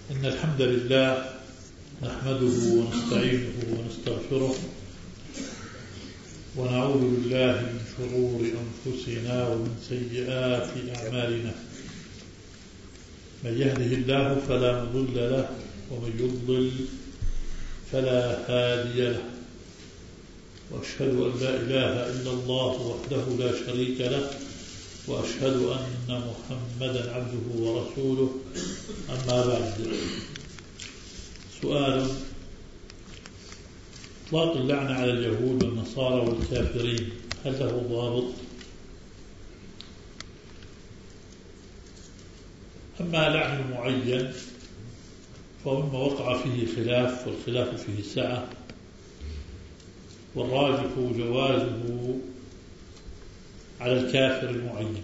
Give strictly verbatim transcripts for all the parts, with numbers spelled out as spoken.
إن الحمد لله نحمده ونستعينه ونستغفره ونعوذ بالله من شرور أنفسنا ومن سيئات أعمالنا. من يهده الله فلا مضل له ومن يضلل فلا هادي له، وأشهد أن لا إله إلا الله وحده لا شريك له، وأشهد أن محمدا عبده ورسوله. أما بعد، سؤال: إطلاق اللعنة على اليهود والنصارى والكافرين هل له ضابط؟ أما لعن معين فمما وقع فيه خلاف، والخلاف فيه سعة، والراجح جوازه على الكافر المعين.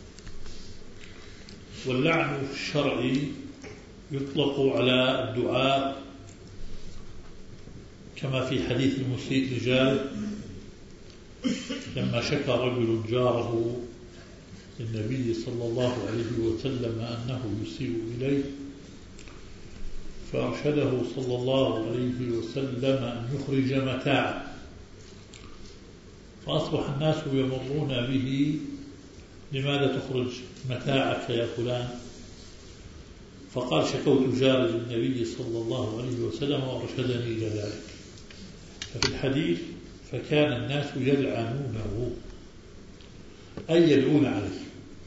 واللعن الشرعي يطلق على الدعاء كما في حديث المسيء لجاره لما شكى رجل جاره للنبي صلى الله عليه وسلم أنه يسيء إليه، فأرشده صلى الله عليه وسلم أن يخرج متاعه، فأصبح الناس يمرون به: لماذا تخرج متاعك يا فلان؟ فقال: شكوت جاري للنبي صلى الله عليه وسلم وأرشدني إلى ذلك. ففي الحديث: فكان الناس يلعنونه، أي يدعون عليه.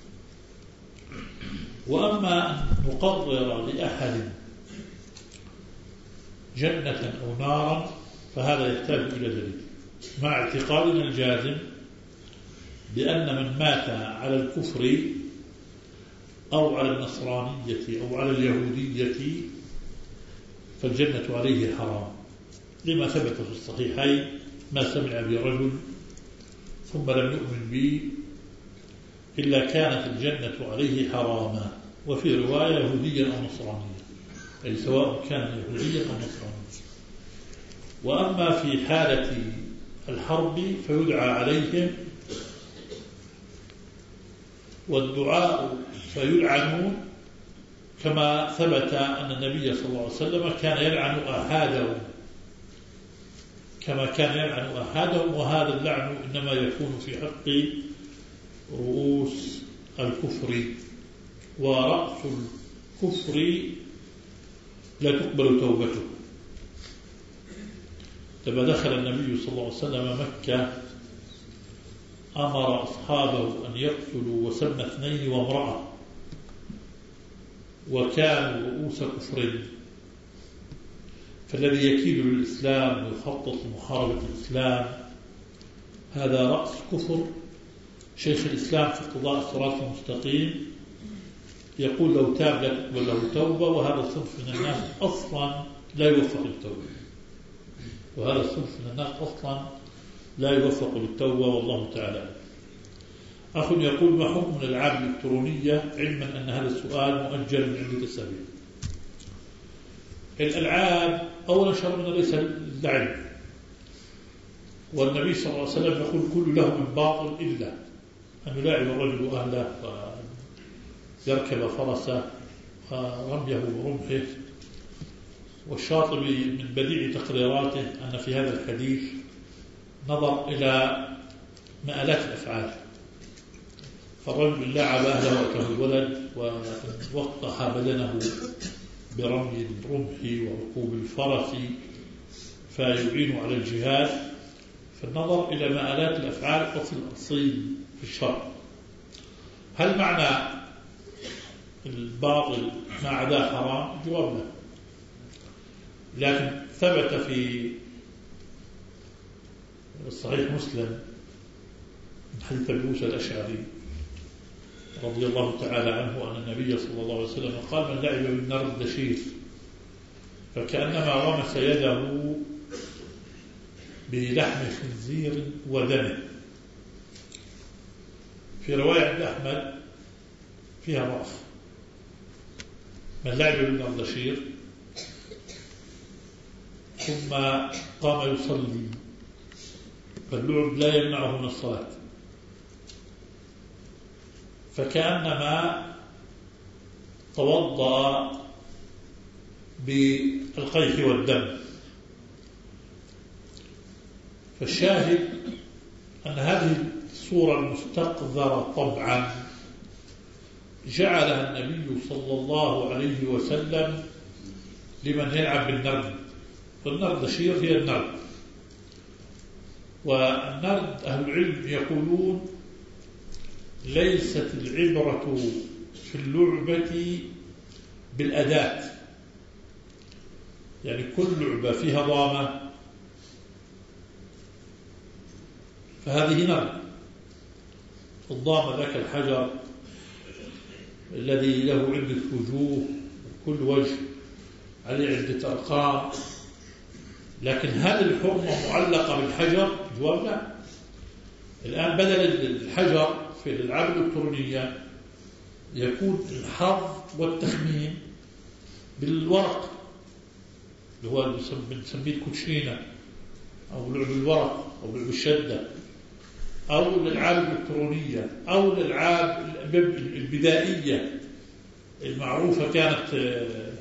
وأما أن نقرر لأحد جنة أو نارا فهذا يحتاج إلى دليل، مع اعتقادنا الجازم بأن من مات على الكفر أو على النصرانية أو على اليهودية فالجنة عليه حرام، لما ثبت في الصحيحين: ما سمع برجل ثم لم يؤمن بي إلا كانت الجنة عليه حراما. وفي رواية: يهوديا أو نصرانيا، أي سواء كان يهوديا أو نصرانيا. وأما في حالة الحرب فيدعى عليهم، والدعاء فيلعنون، كما ثبت أن النبي صلى الله عليه وسلم كان يلعن أحادهم كما كان يلعن أحادهم وهذا اللعن إنما يكون في حق رؤوس الكفر، ورأس الكفر لا تقبل توبته. لما دخل النبي صلى الله عليه وسلم مكة أمر أصحابه أن يقتلوا وسمى اثنين وامرأة، وكانوا رؤوس كفر. فالذي يكيد للإسلام ويخطط لمحاربة الإسلام هذا رأس كفر. شيخ الإسلام في اقتضاء الصراط المستقيم يقول: لو تاب لا تقبل له توبة، وهذا الصنف من الناس أصلا لا يوفق للتوبة وهذا الصنف من الناس أصلا لا يوفق للتوبة والله تعالى. أخ يقول: ما حكم الألعاب الإلكترونية، علما أن هذا السؤال مؤجل من عدة أسابيع؟ الألعاب أولا شرعنا ليس اللعب، والنبي صلى الله عليه وسلم يقول: كل له من باطل إلا أن يلاعب الرجل أهله ويركب فرسه ورميه برمحه. والشاطبي من بديع تقريراته أن في هذا الحديث نظر إلى مآلات الأفعال، فالرجل لعب أهله وأتاه الولد ووقح بدنه برمي الرمح وركوب الفرس فيعين على الجهاد. فالنظر إلى مآلات الأفعال أصل أصيل في الشرع. هل معنى الباطل ما عداه حرام؟ جواب لا، لكن ثبت في صحيح مسلم من حديث أبي موسى الأشعري رضي الله تعالى عنه أن النبي صلى الله عليه وسلم قال: من لعب بالنار الدشير فكأنما غمس يده بلحم خنزير ودمه. في رواية عند أحمد فيها ضعف: من لعب بالنار الدشير ثم قام يصلي فاللعب لا يمنعه من الصلاة، فكأنما توضأ بالقيح والدم. فالشاهد أن هذه الصورة المستقذرة طبعا جعلها النبي صلى الله عليه وسلم لمن يلعب بالنرد، والنردشير هي النرد. والنرد أهل العلم يقولون ليست العبرة في اللعبة بالأداة، يعني كل لعبة فيها ضامة فهذه نرد. الضامة ذاك الحجر الذي له عدة وجوه، كل وجه عليه عدة أرقام، لكن هل الحرمة معلقة بالحجر؟ جواب لا. الآن بدل الحجر في الألعاب الإلكترونية يكون الحظ والتخمين بالورق اللي هو بنسميه الكوتشينة أو لعب الورق أو لعب الشدة أو الألعاب الإلكترونية أو الألعاب البدائية المعروفة كانت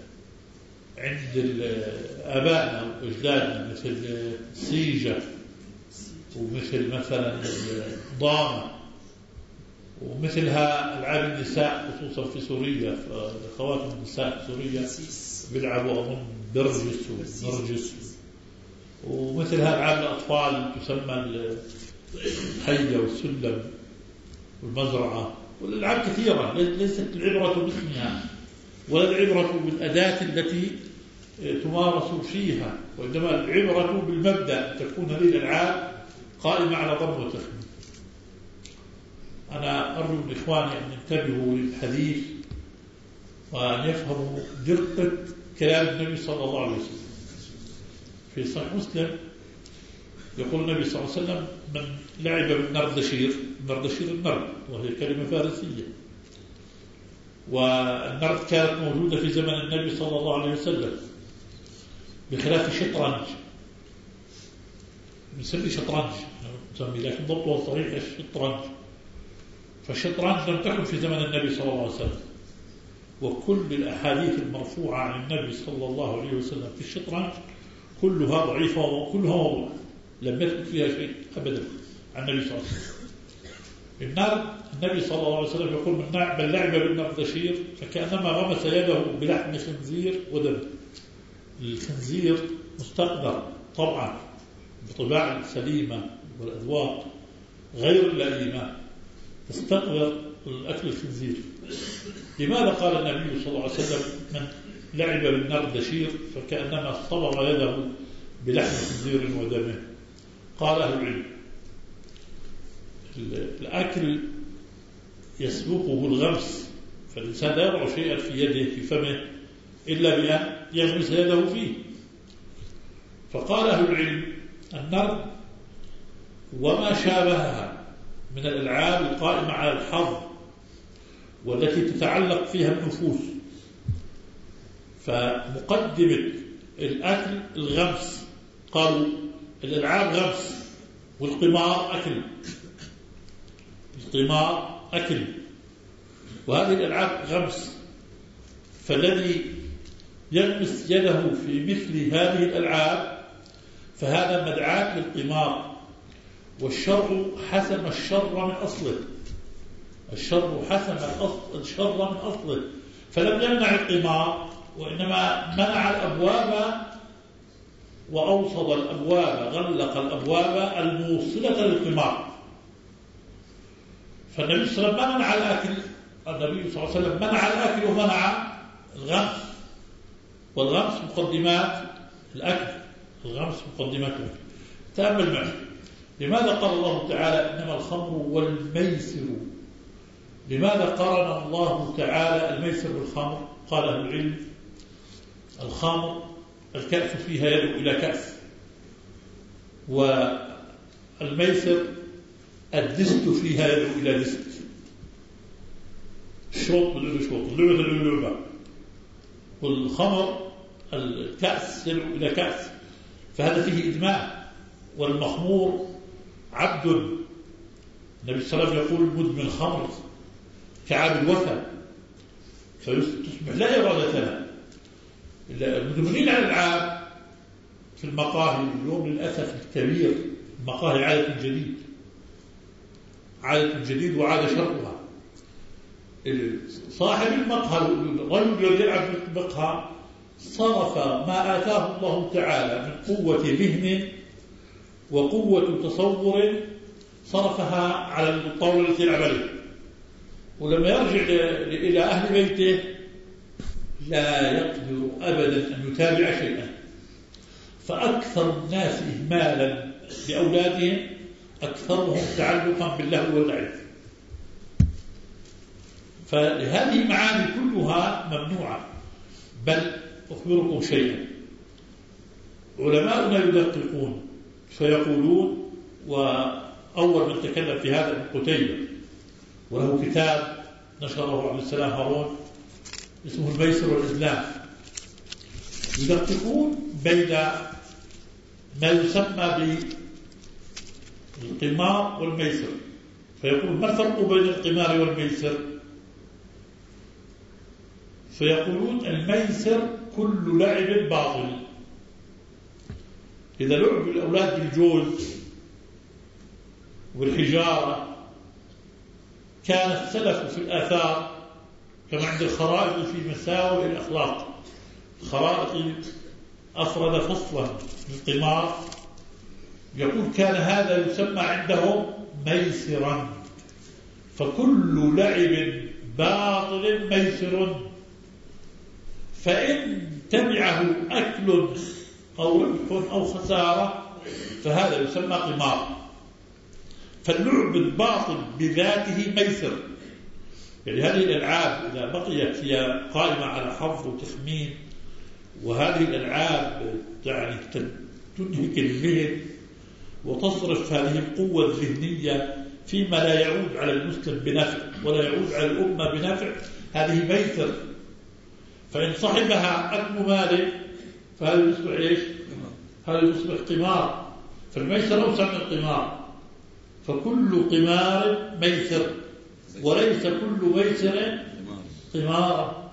عند آبائنا وأجدادنا، مثل السيجة ومثل مثلا الضامة ومثلها ألعاب النساء خصوصا في سوريا. خواتم النساء في سوريا بيلعبوا أظن برجس ونرجس، ومثلها ألعاب الأطفال تسمى الحية والسلم والمزرعة، والألعاب كثيرة. ليست العبرة باسمها ولا العبرة بالأداة التي تمارس فيها، وإنما العبرة بالمبدأ أن تكون هذه الألعاب قائمة على ضم وتخمين. أنا أرجو من إخواني أن ينتبهوا للحديث وأن يفهموا دقة كلام النبي صلى الله عليه وسلم. في صحيح مسلم يقول النبي صلى الله عليه وسلم: من لعب بالنردشير، النردشير النرد وهي كلمة فارسية، والنرد كانت موجودة في زمن النبي صلى الله عليه وسلم بخلاف الشطرنج. بنسميه شطرنج نسميه، لكن ضبطه الصحيح الشطرنج. فالشطرنج لم تكن في زمن النبي صلى الله عليه وسلم، وكل الأحاديث المرفوعة عن النبي صلى الله عليه وسلم في الشطرنج كلها ضعيفة وكلها موضوع، لم يثبت فيها شيء أبدا عن النبي صلى الله عليه وسلم. النرد النبي صلى الله عليه وسلم يقول: من لعب بالنردشير فكأنما غمس يده بلحم خنزير ودم. الخنزير مستقدر طبعا بطباع السليمة والأذواق غير اللئيمة تستقدر الأكل الخنزير. لماذا قال النبي صلى الله عليه وسلم: من لعب بالنردشير فكأنما صبغ يده بلحم خنزير ودمه؟ قال أهل العلم: الأكل يسبقه الغمس، فالإنسان لا يضع شيئا في يده في فمه إلا بأن يغمس يده فيه. فقال أهل العلم: النرد وما شابهها من الألعاب القائمة على الحظ والتي تتعلق فيها النفوس، فمقدمة الأكل الغمس. قالوا الألعاب غمس والقمار أكل، القمار أكل وهذه الألعاب غمس، فالذي يغمس يده في مثل هذه الألعاب فهذا مدعاة للقمار. والشر حسم الشر من أصله، الشر حسم الشر من أصله، فلم يمنع القمار وإنما منع الأبواب وأوصد الأبواب، غلق الأبواب الموصلة للقمار. فالنبي صلى الله عليه وسلم منع الأكل، النبي صلى الله عليه وسلم منع الأكل ومنع الغمس، والغمس مقدمات الأكل، الغمس مقدمات الأكل. تأمل معي، لماذا قال الله تعالى: إنما الخمر والميسر؟ لماذا قارن الله تعالى الميسر بالخمر؟ قال أهل العلم: الخمر الكأس فيها يدعو إلى كأس، والميسر الدست فيها يدعو إلى دست. الشوط باللعبة شوط، اللعبة اللعبة، والخمر الكأس يدعو إلى كأس، فهذا فيه إدمان. والمخمور عبد، النبي صلى الله عليه وسلم يقول: مدمن خمر كعاب الوثن، فتصبح لا إرادة له. المدمنين على الألعاب في المقاهي اليوم للأسف الكبير، المقاهي عادة جديد عادة جديد وعادة شرها. صاحب المقهى الرجل الذي يلعب في المقهى صرف ما آتاه الله تعالى من قوة ذهن وقوة تصور صرفها على الطاولة التي يلعب عليها، ولما يرجع إلى أهل بيته لا يقدر أبدا أن يتابع شيئا. فأكثر الناس إهمالا لأولادهم أكثرهم تعلقا باللهو واللعب. فهذه المعاني كلها ممنوعة. بل أخبركم شيئا، علماؤنا يدققون فيقولون، وأول من تكلم في هذا ابن قتيبة وله كتاب نشره عبد السلام هارون اسمه الميسر والإسلام، يدققون بين ما يسمى بالقمار والميسر، فيقول ما الفرق بين القمار والميسر؟ فيقولون الميسر كل لعب باطل. إذا لعب الأولاد بالجوز والحجارة كان السلف في الآثار كما عند الخرائط في مساوئ الأخلاق، الخرائط أفرد فصلا للقمار يقول كان هذا يسمى عندهم ميسرا، فكل لعب باطل ميسر، فإن تبعه أكل أو ربح أو خسارة فهذا يسمى قمار. فاللعب الباطل بذاته ميسر. يعني هذه الألعاب إذا بقيت هي قائمة على حظ وتخمين، وهذه الألعاب يعني تنهك الذهن وتصرف هذه القوة الذهنية فيما لا يعود على المسلم بنفع ولا يعود على الأمة بنفع، هذه ميسر. فإن صاحبها أكل مال فهذا يصبح إيش؟ هذا يصبح قمار. فالميسر أوسع من القمار، فكل قمار ميسر وليس كل ميسر قمار.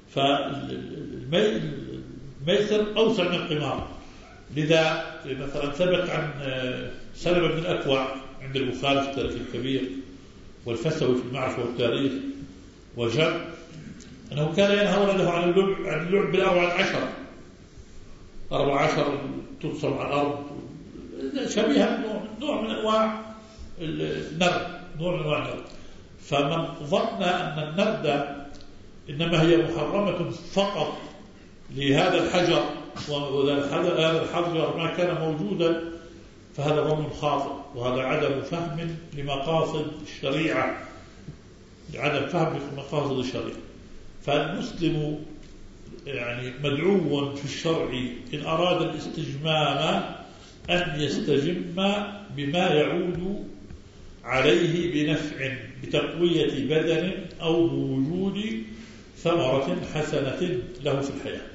فالميسر أوسع من القمار. لذا مثلا ثبت عن سلمة بن الأكوع عند البخاري في التاريخ الكبير والفسوي في المعرفة والتاريخ وجمع أنه كان ينهى ولده عن اللعب عن اللعب بالأربعة عشر أربعة عشر تبصر على الأرض، شبيهة نوع من أنواع النرد، نوع من أنواع النرد. فمن ظن أن النرد إنما هي محرمة فقط لهذا الحجر وهذا الحجر ما كان موجودا فهذا ظن خاطئ، وهذا عدم فهم لمقاصد الشريعة، عدم فهم لمقاصد الشريعة. فالمسلم يعني مدعو في الشرع إن أراد الاستجمام أن يستجم بما يعود عليه بنفع بتقوية بدن أو بوجود ثمرة حسنة له في الحياة.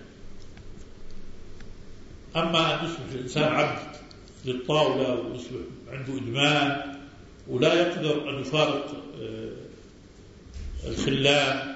أما أن يصبح الإنسان عبد للطاولة ويصبح عنده إدمان ولا يقدر أن يفارق الخلان،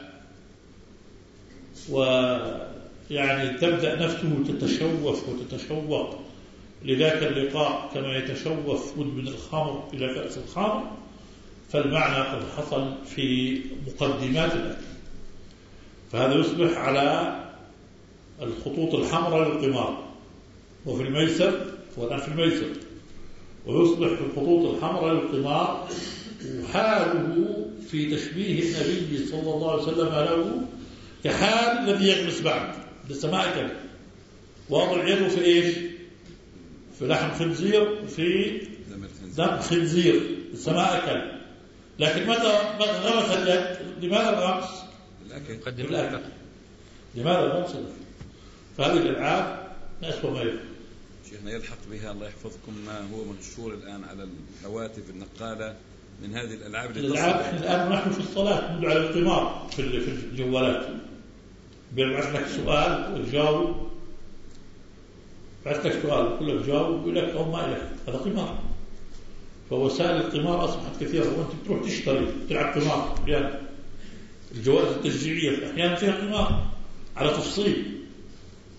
ويعني تبدأ نفسه تتشوف وتتشوق لذاك اللقاء كما يتشوف مدمن الخمر إلى كأس الخمر، فالمعنى قد حصل في مقدمات الأكل. فهذا يصبح على الخطوط الحمراء للقمار وفي الميسر، والآن في الميسر، ويصبح في الخطوط الحمراء للقمار. وحاله في تشبيه النبي صلى الله عليه وسلم له كحال الذي يجلس بعد لسه ما أكل واضع يده في إيش؟ في لحم خنزير وفي دم خنزير لسه ما أكل، لكن متى غمس اليد؟ لماذا الغمس؟ الأكل. الأكل. لماذا الغمس؟ فهذه الألعاب أسوأ ما يكون. شيخنا يلحق بها الله يحفظكم ما هو منشور الآن على الهواتف النقالة من هذه الألعاب. الألعاب الآن نحن في الصلاة ندعو على القمار في الجوالات، بيبعث لك سؤال وتجاوب، بعث لك سؤال وكل لك جاوب ويقول لك أو ما إليك، هذا قمار. فوسائل القمار أصبحت كثيرة، وأنت تروح تشتري تلعب قمار أحيانا. الجوائز التشجيعية أحيانا فيها قمار على تفصيل،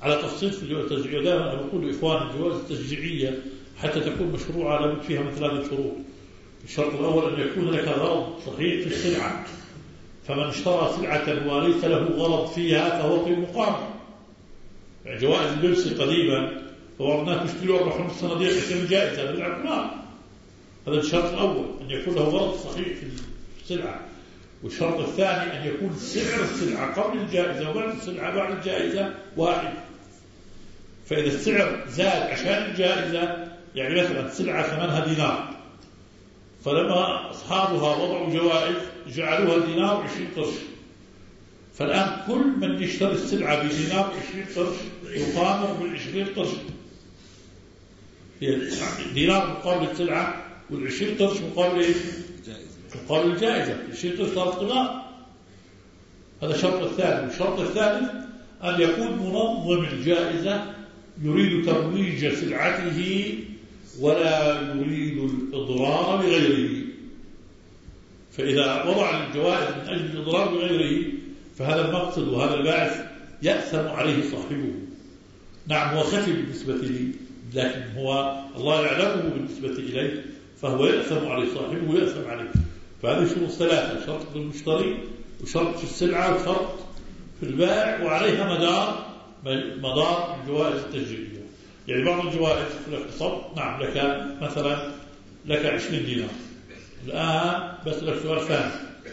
على تفصيل في الجواز التشجيعية. دائما أنا بقول لإخوان الجواز التشجيعية حتى تكون مشروعة لابد فيها من ثلاثة شروط. الشرط الأول أن يكون لك غرض صحيح في السلعة، فمن اشترى سلعة وليس له غرض فيها فهو في مقام. يعني جوائز اللبس قديما فورناك تشتري أربع خمس صناديق عشان جائزة للعقمار، هذا الشرط الأول أن يكون له غرض صحيح في السلعة. والشرط الثاني أن يكون سعر السلعة قبل الجائزة وبعد السلعة بعد الجائزة واحد. فإذا السعر زاد عشان الجائزة، يعني مثلا سلعة ثمنها دينار، فلما أصحابها وضعوا جوائز جعلوها دينار وعشرين قرش، فالآن كل من يشتري السلعة بدينار وعشرين قرش يقامر بالعشرين قرش. دينار مقابل السلعة والعشرين قرش مقابل إيش؟ مقابل الجائزة. العشرين قرش صارت قمار. هذا الشرط الثاني. والشرط الثالث أن يكون منظم الجائزة يريد ترويج سلعته ولا يريد الإضرار بغيره. فإذا وضع الجوائز من أجل الإضرار بغيره فهذا المقصد وهذا الباعث يأثم عليه صاحبه. نعم هو خفي بالنسبة لي، لكن هو الله يعلمه بالنسبة إليه، فهو يأثم عليه صاحبه ويأثم عليه. فهذه شروط ثلاثة: شرط في المشتري، وشرط في السلعة، وشرط في البائع، وعليها مدار مدار الجوائز التشجيعية. يعني بعض الجوائز لك صب نعم لك مثلا لك عشرين دينار، الآن بس لك سؤال ثاني،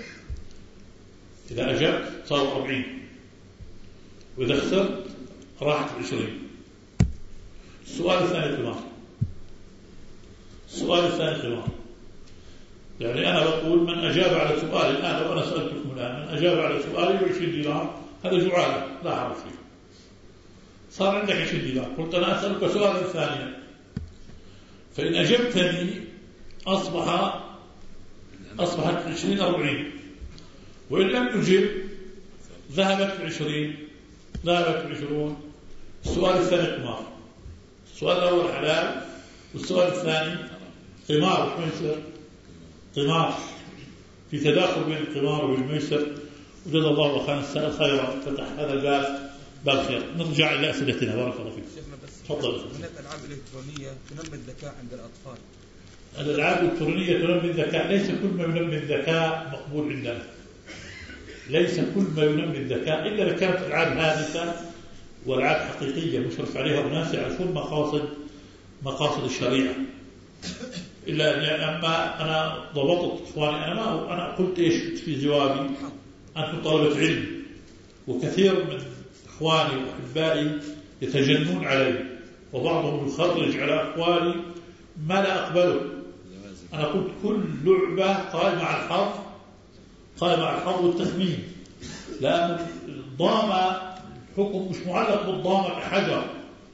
إذا أجبت صار أربعين، وإذا خسرت راحت عشرين. السؤال الثاني قمار. السؤال الثاني قمار. يعني أنا بقول من أجاب على سؤالي الآن، لو أنا سألتكم الآن من أجاب على سؤالي بعشرين دينار هذا جعالة لا حرج فيه، صار عندك عشرين دينار. قلت أنا أسألك سؤالا ثانيا، فإن أجبتني أصبح أصبحت عشرين أربعين، وإن لم أجب ذهبت عشرين ذهبت عشرون. السؤال الثاني قمار. السؤال الأول حلال، والسؤال الثاني قمار وميسر. قمار، في تداخل بين القمار والميسر. وجزا الله خيرا فتح هذا الباب باب خير. نرجع إلى أسئلتنا. بارك الله فيك. تفضل. من الألعاب الإلكترونية تنمي الذكاء عند الأطفال. الألعاب الإلكترونية تنمي الذكاء، ليس كل ما ينمي الذكاء مقبول عندنا. ليس كل ما ينمي الذكاء إلا إذا كانت ألعاب هادفة وألعاب حقيقية مشرف عليها أناس يعرفون مقاصد مقاصد الشريعة. إلا يعني أما أنا ضبطت إخواني، أنا ما أنا قلت إيش في جوابي؟ أنتم طلبة علم، وكثير من إخواني وأحبائي يتجنون علي، وبعضهم يخرج على أقوالي ما لا أقبله. أنا قلت كل لعبة قائمة على الحظ قائمة على الحظ والتخمين، لأن الضامة الحكم مش معلق بالضامة كحجر،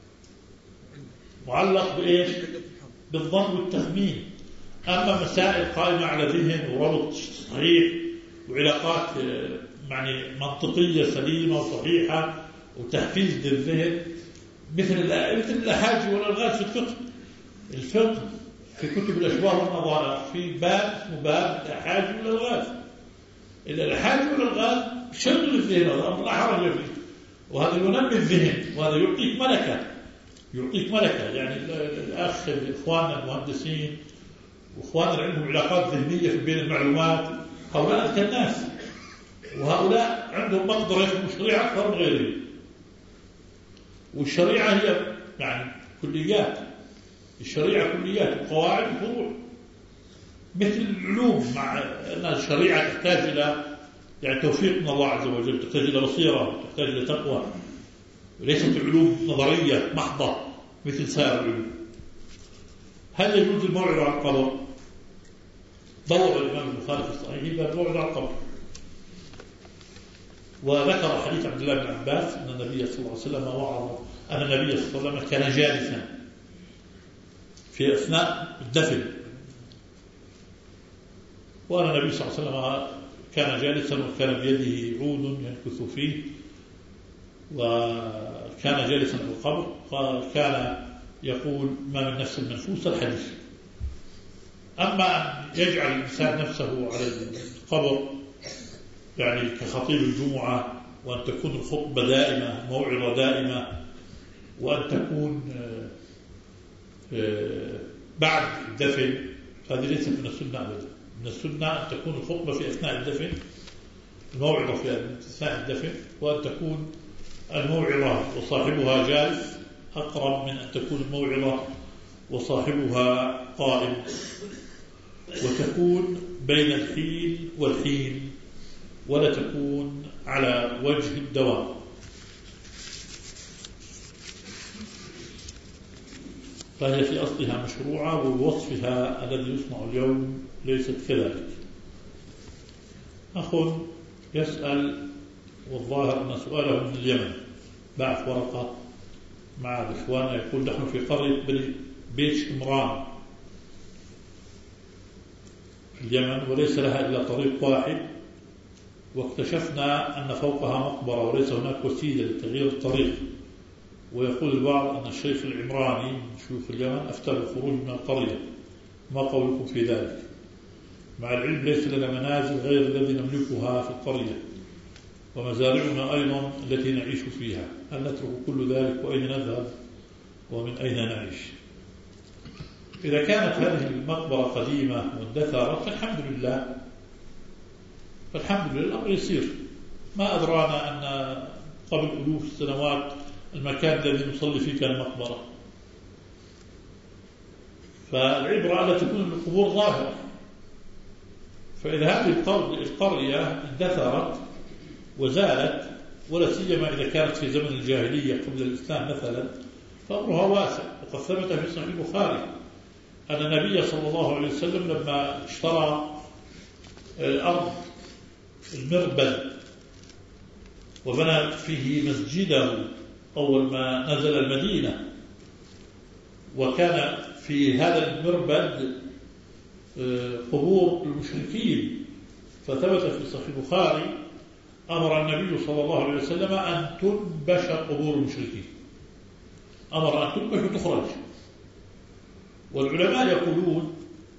معلق بإيش؟ بالظن والتخمين. أما مسائل قائمة على ذهن وربط صحيح وعلاقات يعني منطقية سليمة وصحيحة وتحفيز للذهن، مثل مثل الأحاجي والألغاز في الفقه. الفقه في كتب الأشباه والنظائر في باب اسمه باب الأحاجي والألغاز. الأحاجي والألغاز شغل الذهن، هذا أمر لا حرج فيه، وهذا ينمي الذهن، وهذا يعطيك ملكة يعطيك ملكة. يعني الأخ إخواننا المهندسين وإخواننا اللي عندهم علاقات ذهنية في بين المعلومات، هؤلاء أذكى الناس، وهؤلاء عندهم مقدرة يفهموا الشريعة أكثر من غيرهم. والشريعة هي يعني كليات، الشريعة كليات وقواعد وفروع مثل العلوم. مع أن الشريعة تحتاج إلى يعني توفيق من الله عز وجل، تحتاج إلى بصيرة، تحتاج إلى تقوى، وليست علوم نظرية محضة مثل سائر العلوم. هل يجوز الموعظة على القبر؟ ضوء الإمام البخاري في الصحيح باب الموعظة على القبر، وذكر حديث عبد الله بن عباس أن النبي صلى الله عليه وسلم وعظ أن النبي صلى الله عليه وسلم كان جالسا في أثناء الدفن، وأن النبي صلى الله عليه وسلم كان جالسا وكان بيده عود ينكث فيه، وكان جالسا في القبر، وكان يقول ما من نفس منفوسة الحديث. أما أن يجعل الإنسان نفسه على القبر يعني كخطيب الجمعة، وأن تكون الخطبة دائمة موعظة دائمة وأن تكون بعد الدفن، هذه ليست من السنة أبدا. من السنة أن تكون الخطبة في أثناء الدفن، الموعظة في أثناء الدفن، وأن تكون الموعظة وصاحبها جالس أقرب من أن تكون الموعظة وصاحبها قائم، وتكون بين الحين والحين، ولا تكون على وجه الدوام. فهي في أصلها مشروعة، ووصفها الذي يصنع اليوم ليست كذلك. أخ يسأل، والظاهر أن سؤاله من اليمن، بعث ورقة مع الإخوان، يقول: نحن في قرية بيت شمران في اليمن، وليس لها إلا طريق واحد، واكتشفنا أن فوقها مقبرة وليس هناك وسيلة لتغيير الطريق. ويقول البعض أن الشيخ العمراني من شيوخ اليمن أفتى بالخروج من القرية، ما قولكم في ذلك؟ مع العلم ليس لنا منازل غير الذي نملكها في القرية، ومزارعنا أيضا التي نعيش فيها، هل نترك كل ذلك وأين نذهب ومن أين نعيش؟ إذا كانت هذه المقبرة قديمة واندثرت فالحمد لله، فالحمد لله الأمر يسير. ما أدرانا أن قبل ألوف السنوات المكان الذي نصلي فيه كان مقبرة. فالعبرة ألا تكون القبور ظاهرة. فإذا هذه القرية اندثرت وزالت، ولا سيما إذا كانت في زمن الجاهلية قبل الإسلام مثلا، فأمرها واسع. وقد ثبت في صحيح البخاري أن النبي صلى الله عليه وسلم لما اشترى الأرض المربد وبنى فيه مسجده أول ما نزل المدينة، وكان في هذا المربد قبور المشركين، فثبت في صحيح البخاري أمر النبي صلى الله عليه وسلم أن تنبش قبور المشركين، أمر أن تنبش وتخرج. والعلماء يقولون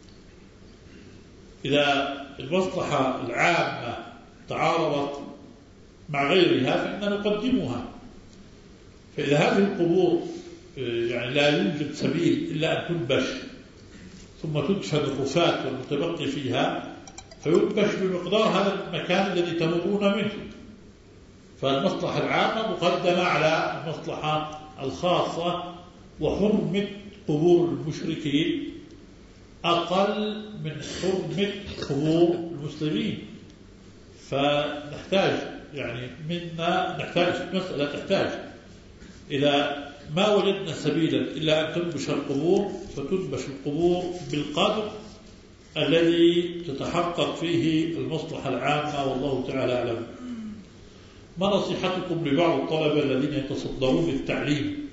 إذا المصلحة العامة تعارضت مع غيرها فإننا نقدمها. فإذا هذه القبور يعني لا يوجد سبيل إلا أن تنبش ثم تدفن الرفات والمتبقي فيها، فينبش بمقدار هذا المكان الذي تمرون منه. فالمصلحة العامة مقدمة على المصلحة الخاصة، وحرمة قبور المشركين أقل من حرمة قبور المسلمين. فنحتاج يعني منا نحتاج مسألة تحتاج إذا ما وجدنا سبيلا إلا أن تنبش القبور، فتنبش القبور بالقدر الذي تتحقق فيه المصلحة العامة، والله تعالى أعلم. ما نصيحتكم لبعض الطلبة الذين يتصدرون للتعليم؟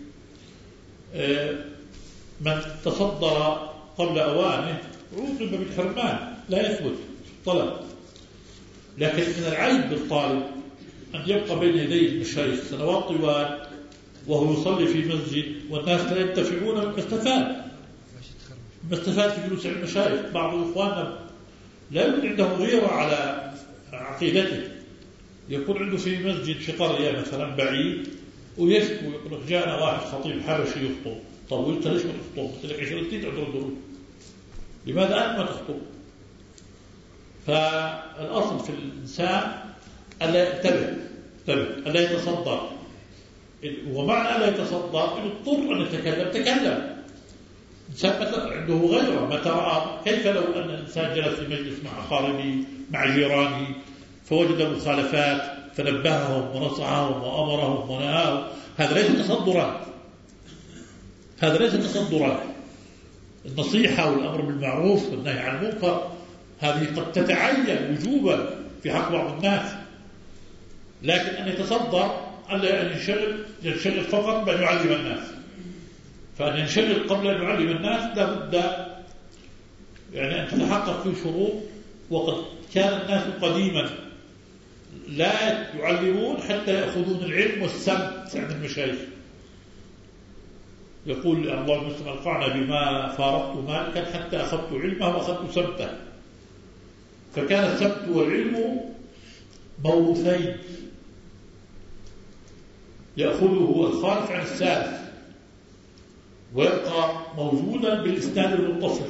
من تصدر قبل أوانه عوقب بالحرمان، لا يثبت في الطلب. لكن من العيب بالطالب أن يبقى بين يدي المشايخ سنوات طوال وهو يصلي في مسجد والناس لا ينتفعون مما استفاد مما استفاد في جلوس المشايخ. بعض إخواننا لا يكون عنده غيرة على عقيدته، يكون عنده في مسجد في قرية مثلا بعيد ويشكو يقول لك جاءنا واحد خطيب حبشي يخطب. طب وانت ليش ما تخطب؟ قلت لك عشرين تدعو الدروس، لماذا أنت ما تخطب؟ فالأصل في الإنسان ألا ينتبه ألا يتصدر، ومعنى ألا يتصدر إنه اضطر أن يتكلم تكلم. إنسان عنده غيره متى رأى. كيف لو أن الإنسان جلس في مجلس مع أقاربه مع جيرانه فوجد مخالفات فنبههم ونصحهم وأمرهم ونهاهم؟ هذا ليس تصدرا، هذا ليس تصدرا. النصيحة والأمر بالمعروف والنهي عن المنكر هذه قد تتعين وجوبا في حق بعض الناس، لكن أن يتصدر ألا أن ينشغل ينشغل فقط بأن يعلم الناس. فأن ينشغل قبل أن يعلم الناس لا بد يعني أن تتحقق فيه شروط. وقد كان الناس قديما لا يعلمون حتى يأخذون العلم والسمت عند المشايخ. يقول الله المسلم ألقعنا بما فارقت مالكا حتى أخذت علمه وأخذت سمته. فكان السمت والعلم موروثين يأخذه الخالف عن السالف. ويبقى موجودا بالإسناد المتصل.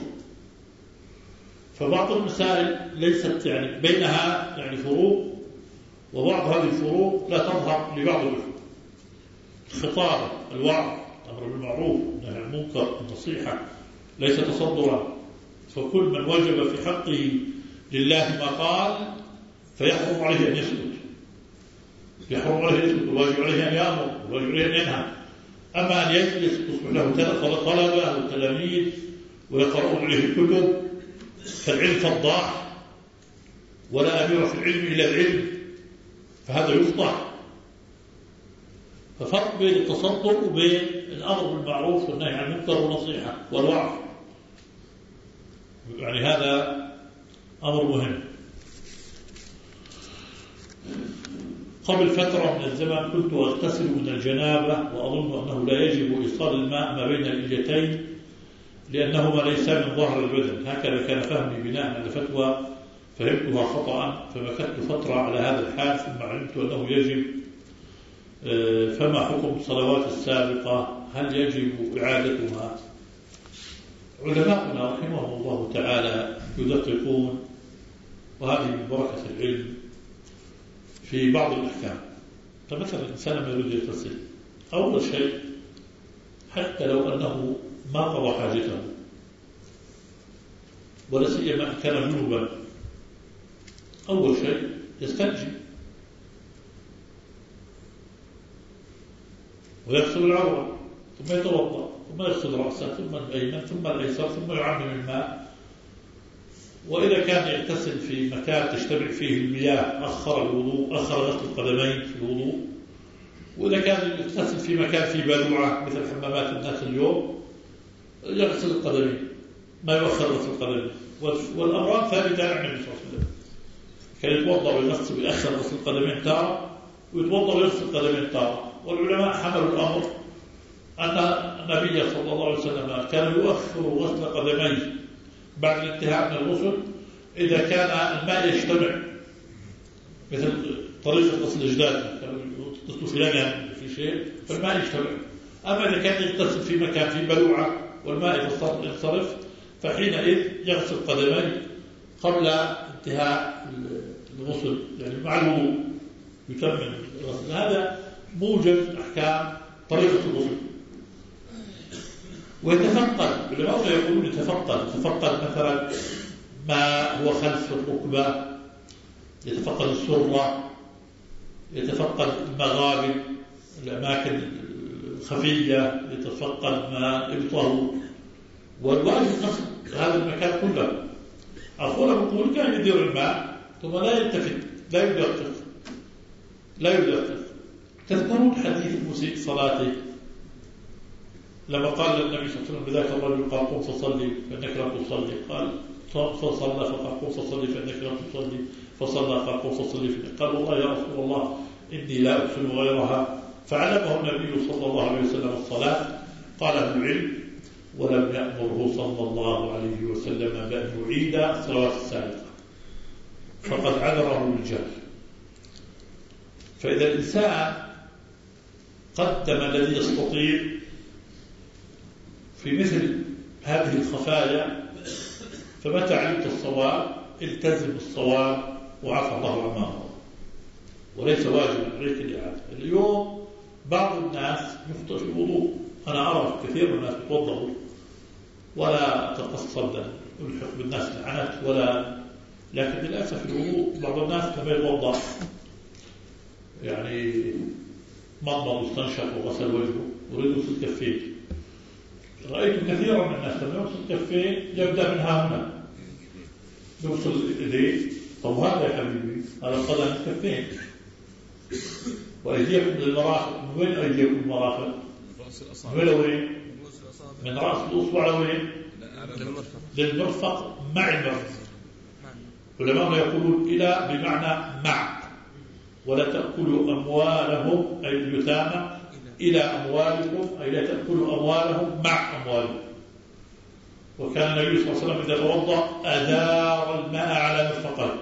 فبعض المسائل ليست يعني بينها يعني فروق، وبعض هذه الفروق لا تظهر لبعض الأخوة. الخطابة، الوعظ، الأمر بالمعروف، النهي عن المنكر، النصيحة، ليس تصدرا. فكل من وجب في حقه لله ما قال فيحرم عليه أن يسكت، يحرم عليه أن يسكت، الواجب عليه أن يأمر، الواجب عليه أن ينهى. أما أن يجلس تصبح له طلبة أو تلاميذ ويقرؤون عليه الكتب فالعلم فضاح، ولا أمير في العلم إلا العلم، فهذا يفضح. ففرق بين التصدر وبين الأمر بالمعروف والنهي عن المنكر والنصيحة والوعظ، يعني هذا أمر مهم. قبل فترة من الزمن كنت أغتسل من الجنابة وأظن أنه لا يجب إيصال الماء ما بين الإليتين لأنهما ليس من ظهر البدن، هكذا كان فهمي بناء على فتوى فهمتها خطأ، فمكثت فترة على هذا الحال ثم علمت أنه يجب. فما حكم الصلوات السابقة؟ هل يجب إعادتها؟ علماؤنا رحمهم الله تعالى يدققون، وهذه من بركة العلم في بعض الأحكام. فمثلا الإنسان لما يريد يغتسل أول شيء حتى لو أنه ما قضى حاجته ولا سيما كان جنوبا، أول شيء يستنجي ويغسل العورة ثم يتوضأ ثم يغسل رأسه ثم الأيمن ثم الأيسر ثم يعمم الماء. وإذا كان يغتسل في مكان تجتمع فيه المياه أخر الوضوء، أخر غسل القدمين في الوضوء. وإذا كان يغتسل في مكان فيه بلوعة مثل حمامات الناس اليوم يغسل القدمين، ما يؤخر غسل القدمين. والأمران ثابتة عن النبي صلى الله عليه وسلم، كان يتوضأ ويغسل ويأخر غسل القدمين تارة ويتوضأ ويغسل القدمين تارة. والعلماء حملوا الأمر أن النبي صلى الله عليه وسلم كان يؤخر غسل قدميه بعد الانتهاء من الغسل إذا كان الماء يجتمع، مثل طريقة غسل الأجداد كانوا يغسلوا في لجن في شيء فالماء يجتمع. أما إذا كان يغتسل في مكان فيه بلوعة والماء ينصرف فحينئذ يغسل قدميه قبل انتهاء الغسل، يعني مع الوضوء يكمل الغسل. هذا موجب أحكام طريقة الغسل. ويتفقد، العلماء يقولون يتفقد يتفقد مثلا ما هو خلف الركبة، يتفقد السرة، يتفقد المغارب الأماكن الخفية، يتفقد ما يبطل. والواجب قصد هذا المكان كله. أخونا بقول كان يدير الماء ثم لا يلتفت، لا يدقق لا يدقق. تذكرون حديث المسيء صلاته لما قال للنبي صلى الله عليه وسلم بذاك الرجل قال قم فصلي فإنك لم تصلي، قال فصلى فقال قم فصلي فإنك لم تصلي، فصلى فقال قم فصلي فإنك، قال والله يا رسول الله إني لا أحسن غيرها. فعلمه النبي صلى الله عليه وسلم الصلاة. قال ابن العلم ولم يأمره صلى الله عليه وسلم بأن يعيد الصلوات السابقة فقد عذره الجهل. فإذا الإنسان قدم الذي يستطيع في مثل هذه الخفايا فمتى علمت الصواب التزم الصواب وعفى الله عما مضى، وليس واجبا عليك الإعادة. اليوم بعض الناس يخطئ في الوضوء، أنا أعرف كثير من الناس يتوضأوا ولا تقصد ألحق بالناس العنت ولا، لكن للأسف الوضوء بعض الناس لما يتوضأ يعني مضمض واستنشق وغسل وجهه ويريد يغسل كفيه. رأيت كثيرا من الناس لما يغسل كفيه يبدأ من ها هنا يغسل يديه. طب هذا يا حبيبي هذا قدم الكفين، وأيديكم للمرافق. من وين أيديكم المرافق؟ من وين وين؟ من رأس الأصبع وين؟ للمرفق مع المرفق. علماء يقولون إلى بمعنى مع، ولا تأكلوا أموالهم أي اليتامى إلى أموالكم أي لا تأكلوا أموالهم مع أموالكم. وكان النبي صلى الله عليه وسلم إذا توضأ أدار الماء على مرفقيه،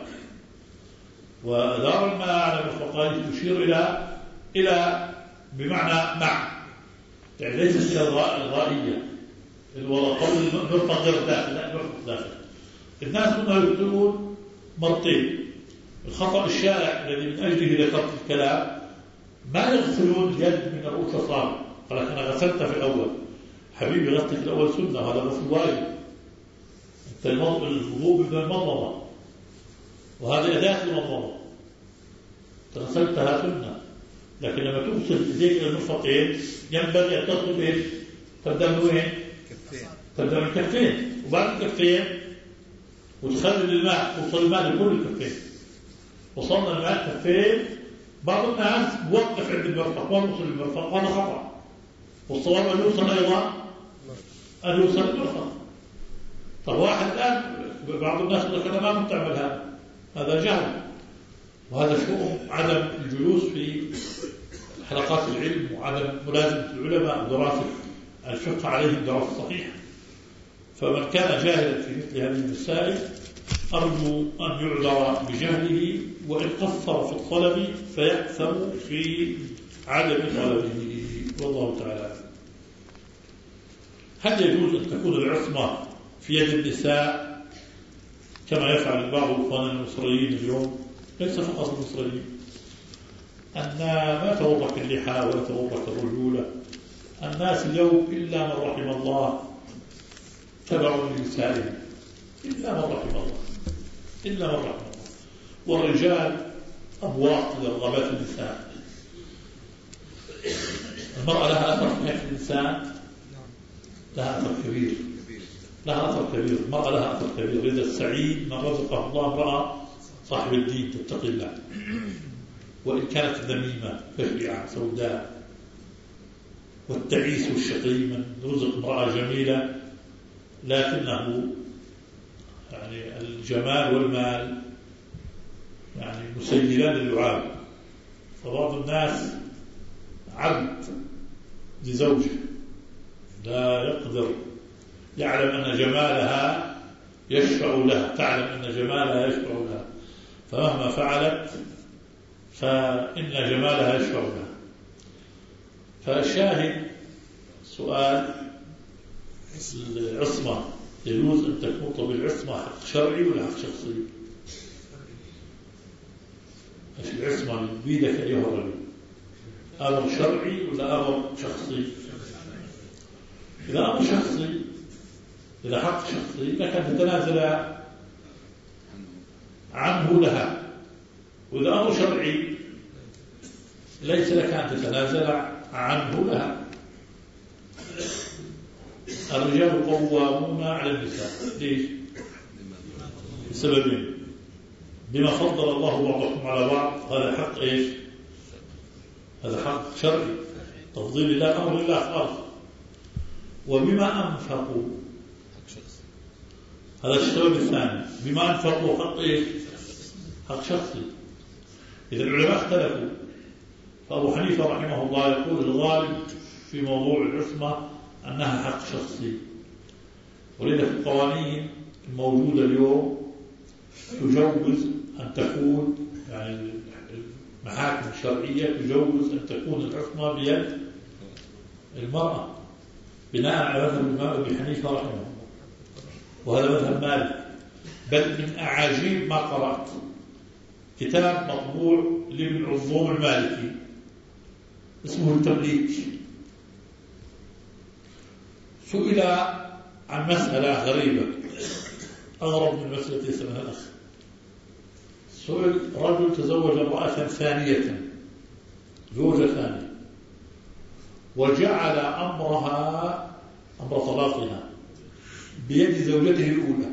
وأدار الماء على مرفقيه تشير إلى إلى بمعنى مع، يعني ليس الصلة الغائية الوضع قول المرفق غير داخل، لا المرفق داخل. الناس هنا يقولون مرتين. الخطأ الشائع الذي من أجله ذكرت الكلام ما يغسلون اليد من رؤوس الأصابع، قال أنا غسلتها في الأول. حبيبي غسلت في الأول سنة، هذا غسل واجب. أنت الوضوء بدون المضمضة وهذه أداة المضمضة، غسلتها سنة. لكن لما تغسل يديك إلى المرفقين ينبغي أن تغسل إيش؟ تبدأ من وين؟ كفين. تبدأ من الكفين، وبعد الكفين وتخلي الماء، وصل الماء لكل الكفين. وصلنا الماء الكفين، بعض الناس بوقف عند المرفق ونوصل المرفق، وهذا خطأ. والصواب أن يوصل أيضا أن يوصل المرفق. طب واحد الآن بعض الناس يقول أنا ما كنت أعمل هذا، هذا جهل، وهذا شؤم عدم الجلوس في حلقات العلم وعدم ملازمة العلماء ودراسة الفقه عليهم دراسة صحيحة. فمن كان جاهلا في مثل هذه المسائل أرجو أن يعذر بجهله، وإن قصر في الطلب فيأثم في عدم طلبه، والله تعالى. هل يجوز أن تكون العصمة في يد النساء كما يفعل بعض إخواننا المصريين اليوم؟ ليس فقط المصريين، أن ما توضح اللحى ولا توضح الرجولة. الناس اليوم إلا من رحم الله تبع لنسائهم، إلا من رحم الله، إلا من رحم الله. والرجال أبواق لرغبات النساء. المرأة لها أثر في حياة الإنسان، لها أثر كبير، لها أثر كبير. المرأة لها أثر كبير. إذا السعيد من رزقه الله امرأة صاحب الدين تتقي الله، وإن كانت ذميمة فشعة سوداء. والتعيس الشقي من رزق امرأة جميلة لكنه يعني الجمال والمال يعني مسيلان للعاب. فبعض الناس عبد لزوجه لا يقدر، يعلم أن جمالها يشفع لها، تعلم أن جمالها يشفع لها، فمهما فعلت فإن جمالها يشفع لها. فالشاهد سؤال العصمة، يجوز أن تكون بالعصمة حق شرعي ولا حق شخصي؟ ايش العصمة اللي بيدك أيها الرجل؟ أمر شرعي ولا أمر شخصي؟ إذا أمر شخصي، إذا حق شخصي لك أن تتنازل عنه لها. وإذا أمر شرعي ليس لك أن تتنازل عنه لها. الرجال قوامون على النساء، ليش؟ بسببين: بما فضل الله بعضكم على بعض، هذا حق إيش؟ هذا حق شرعي، تفضيل الله، أمر الله خالص. وبما أنفقوا، هذا السبب الثاني، بما أنفقوا حق إيش؟ حق شخصي. إذا العلماء اختلفوا، فأبو حنيفة رحمه الله يقول الغالب في موضوع العصمة أنها حق شخصي. ولذا في القوانين الموجودة اليوم تجوز أن تكون، يعني المحاكم الشرعية تجوز أن تكون العصمة بيد المرأة بناء على مذهب الإمام أبي حنيفة رحمه الله، وهذا مذهب مالك. بل من أعاجيب ما قرأت كتاب مطبوع لابن عظوم المالكي اسمه التمليك، سئل عن مسألة غريبة أغرب من مسألة يسمها الأخ. سئل رجل تزوج امرأة ثانية، زوجة ثانية، وجعل أمرها أمر طلاقها بيد زوجته الأولى.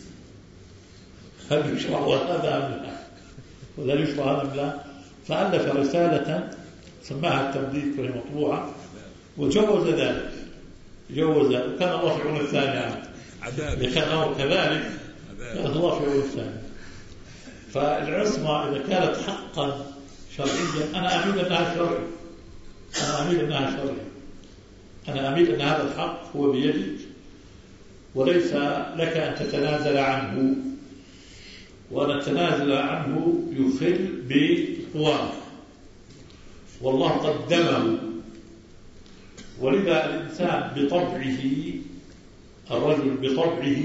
هل يشرع هذا أم لا؟ ولا يشرع هذا أم لا؟ فألف رسالة سماها التمليك وهي مطبوعة وجوز ذلك، جوز. كان الله في عون الثاني عذاب، كان أمر كذلك، كان الله في عون الثاني. فالعصمة إذا كانت حقا شرعيا أنا أميل أنها شرعي، أنا أميل أنها شرعي، أنا أميل أن هذا الحق هو بيدك وليس لك أن تتنازل عنه، وأن التنازل عنه يخل بقوامك، والله قدمه ولذا الإنسان بطبعه، الرجل بطبعه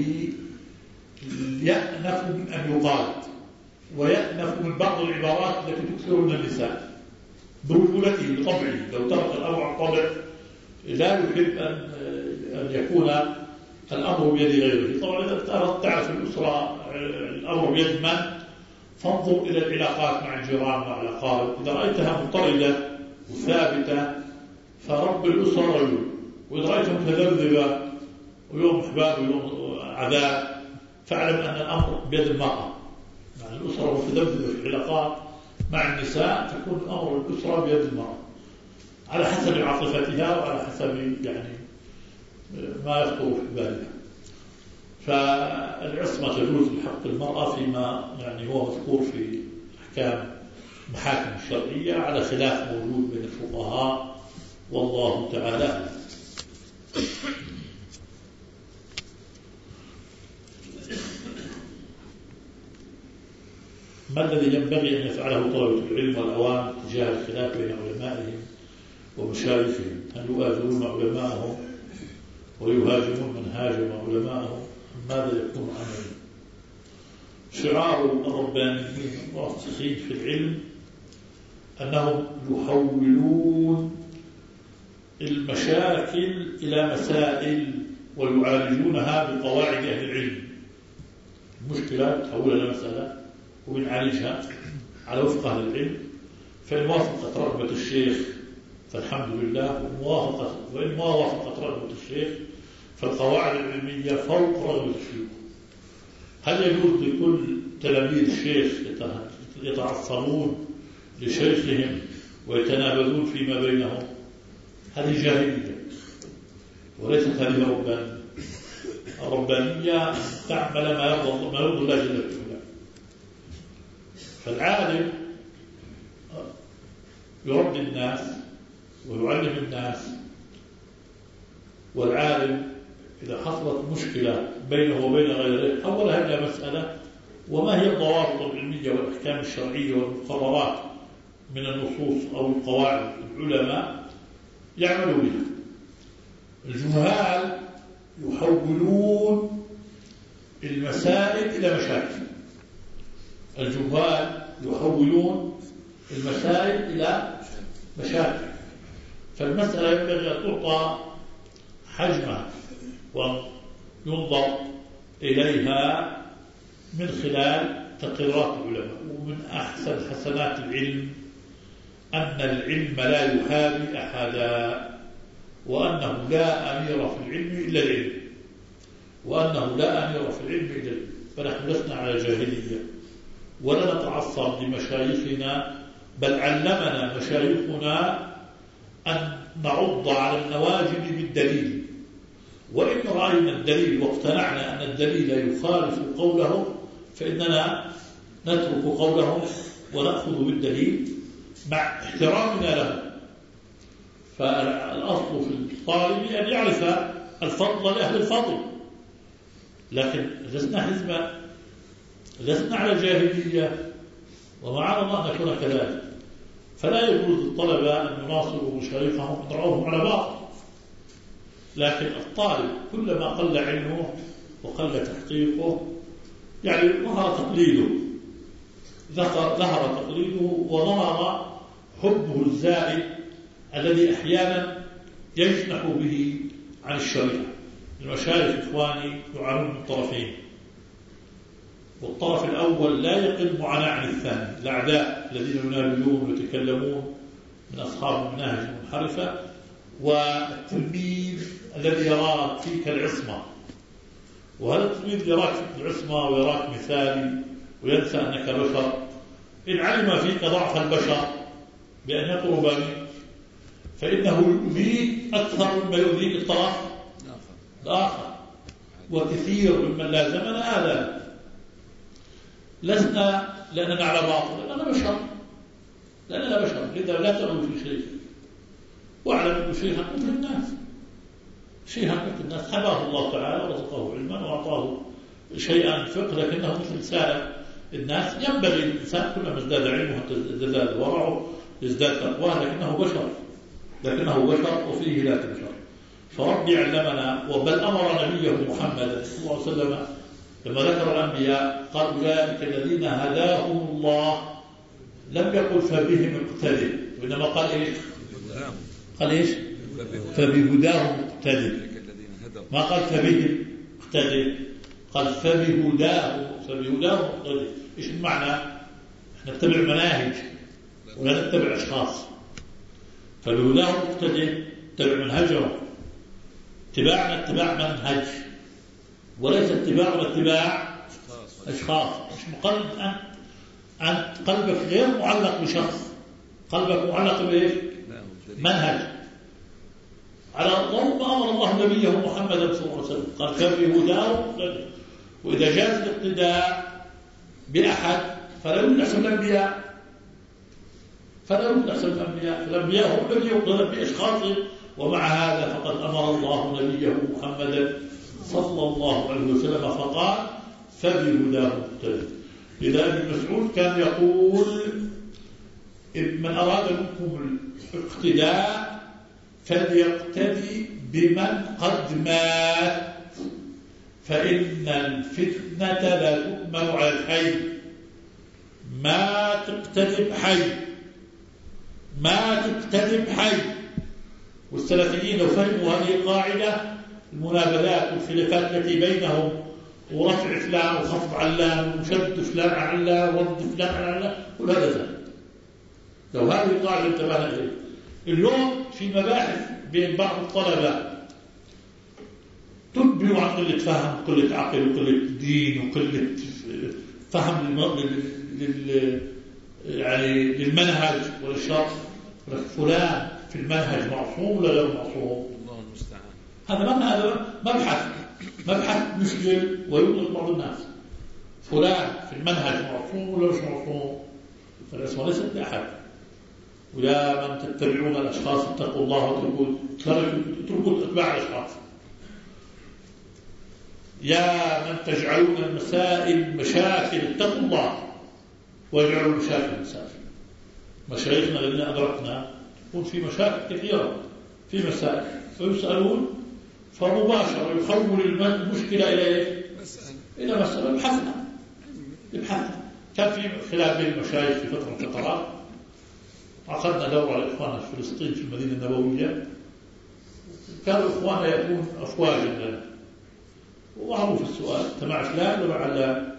يأنف من أن يقال، ويأنف من بعض العبارات التي تكثر من النساء برجولته بطبعه. لو ترك الأمر عن طبع لا يحب أن أن يكون الأمر بيد غيره. طبعا إذا أردت تعرف الأسرة الأمر بيد من، فانظر إلى العلاقات مع الجيران مع الأقارب. إذا رأيتها مضطردة وثابتة فرب الأسرة رجل، وإذا رأيتها متذبذبة ويوم إحباب ويوم عذاب فاعلم أن الأمر بيد المرأة. يعني الأسرة متذبذبة في العلاقات مع النساء تكون الأمر الأسرة بيد المرأة على حسب عاطفتها وعلى حسب يعني ما يخطر في بالها. فالعصمة تجوز بحق المرأة فيما يعني هو مذكور في أحكام المحاكم الشرعية على خلاف موجود بين الفقهاء والله تعالى. ما الذي ينبغي أن يفعله طلبة العلم والعوام تجاه الخلاف بين علمائهم ومشايخهم؟ هل يؤازرون علماءهم ويهاجمون من هاجم علماءهم؟ ماذا يكون عملهم؟ شعار الربانيين الراسخين في العلم أنهم يحولون المشاكل إلى مسائل ويعالجونها بقواعد أهل العلم. المشكلة تحولها إلى مسألة وبنعالجها على وفق أهل العلم، فإن وافقت رغبة الشيخ فالحمد لله، وموافقة وإن ما وافقت رغبة الشيخ فالقواعد العلمية فوق رغبة الشيوخ. هل يجوز لكل تلاميذ الشيخ يتعصبون لشيخهم ويتنابذون فيما بينهم؟ هذه جاهلية وليست هذه ربانية. الربانية تعمل ما يرضى ما يرضى الله جل وعلا. فالعالم يربي الناس ويعلم الناس، والعالم إذا حصلت مشكلة بينه وبين غيره حولها إلى مسألة وما هي الضوابط العلمية والأحكام الشرعية والمقررات من النصوص أو القواعد العلماء يعملوا بها. الجهال يحولون المسائل إلى مشاكل. الجهال يحولون المسائل إلى مشاكل. فالمسألة ينبغي أن تعطى حجمها وينظر إليها من خلال تقريرات العلماء. ومن أحسن حسنات العلم أن العلم لا يحابي أحدا، وأنه لا أمير في العلم إلا العلم، وأنه لا أمير في العلم إلا العلم. فنحن لسنا على جاهلية ولا نتعصب لمشايخنا، بل علمنا مشايخنا أن نعض على النواجذ بالدليل، وإن رأينا الدليل واقتنعنا أن الدليل يخالف قوله فإننا نترك قوله ونأخذ بالدليل مع احترامنا له. فالأصل في الطالب أن يعرف الفضل لأهل الفضل، لكن لسنا حزبا، لسنا على جاهلية، ومعنا الله نكون كذلك. فلا يجوز للطلبة أن يناصروا مشايخهم ويدعوهم على باطل، لكن الطالب كلما قل علمه وقل تحقيقه يعني ظهر تقليده ظهر تقليده وظهر حبه الزائد الذي أحيانا يجنح به عن الشريعة. المشايخ إخواني يعانون من طرفين، والطرف الأول لا يقل معاناة عن الثاني، الأعداء الذين ينابذون ويتكلمون من أصحاب المناهج المنحرفة، والتلميذ الذي يراك فيك العصمة. وهذا التلميذ يراك فيك العصمة ويراك مثالي وينسى أنك بشر. إن علم فيك ضعف البشر بأن يقرب منك فإنه يؤذيك أكثر مما يؤذيك الطرف الآخر، وكثير ممن لازمنا آذانا. لسنا لأننا على باطل، لأننا بشر، لأننا بشر. لذا لا تغلو في شيء، واعلم أن شيئا مثل الناس، شيئا مثل الناس حباه الله تعالى ورزقه علما وأعطاه شيئا فقه، لكنه مثل سائر الناس. ينبغي الإنسان كلما ازداد علمه ازداد ورعه ازداد تقواه، لكنه بشر لكنه بشر وفيه لا بشر. فربي علمنا، وبل أمر نبيه محمد صلى الله عليه وسلم لما ذكر الأنبياء قال أولئك الذين هداهم الله، لم يقل فبهم اقتدي، وإنما قال إيش؟ قال إيش؟ فبهداهم اقتدي، ما قال فبهم اقتدي، قال فبهداهم فبهداهم اقتدي. إيش المعنى؟ احنا نتبع مناهج ولا نتبع أشخاص. فبهداهم اقتدي، اتبع منهجهم. اتباعنا اتباع منهج وليس اتباعنا اتباع أشخاص. مش مقلد أن أن قلبك غير معلق بشخص، قلبك معلق بإيش؟ منهج على ضوء ما أمر الله نبيه محمد صلى الله عليه وسلم. قال فبهداه. وإذا جاز الاقتداء بأحد فلا يمكن أحسن الأنبياء، فلا يمكن أحسن الأنبياء. فالأنبياء هم الذي يقتدى بأشخاصهم، ومع هذا فقد أمر الله نبيه محمد صلى الله عليه وسلم فقال فبهداه اقتدى. إذا ابن مسعود كان يقول من أراد منكم الاقتداء فليقتدي بمن قد مات، فإن الفتنة لا تؤمن على الحي. ما تقتدي بحي، ما تقتدي بحي. والسلفيين لو فهموا هذه القاعدة، المنابذات والخلافات التي بينهم ورفع فلان وخفض علان وشد فلان علان ورد فلان علان كل هذا زال. لو هذه القاعدة انتبهنا إليه. اليوم في مباحث بين بعض الطلبة تنبئ عن قلة فهم وقلة عقل وقلة دين وقلة فهم لل يعني للمنهج والشرع. فلان في المنهج معصوم ولا غير معصوم؟ الله المستعان. هذا ما هذا مبحث مبحث مشكل ويوجد بعض الناس. فلان في المنهج معصوم ولا مش معصوم؟ فالعصمة ليست لأحد. ويا من تتبعون الأشخاص اتقوا الله واتركوا اتباع الأشخاص. يا من تجعلون المسائل مشاكل اتقوا الله واجعلوا المشاكل مسائل. مشايخنا الذين أدركنا يكون في مشاكل كثيرة في مسائل فيسألون فمباشرة يحول المشكلة إلى إيه؟ إلى مسألة بحثنا بحثنا. كان في خلاف بين المشايخ في فترة من الفترات، عقدنا دورة على إخواننا في فلسطين في المدينة النبوية. كانوا إخواننا يأتون أفواجا لنا ومعروف السؤال تبع فلان ولا علان.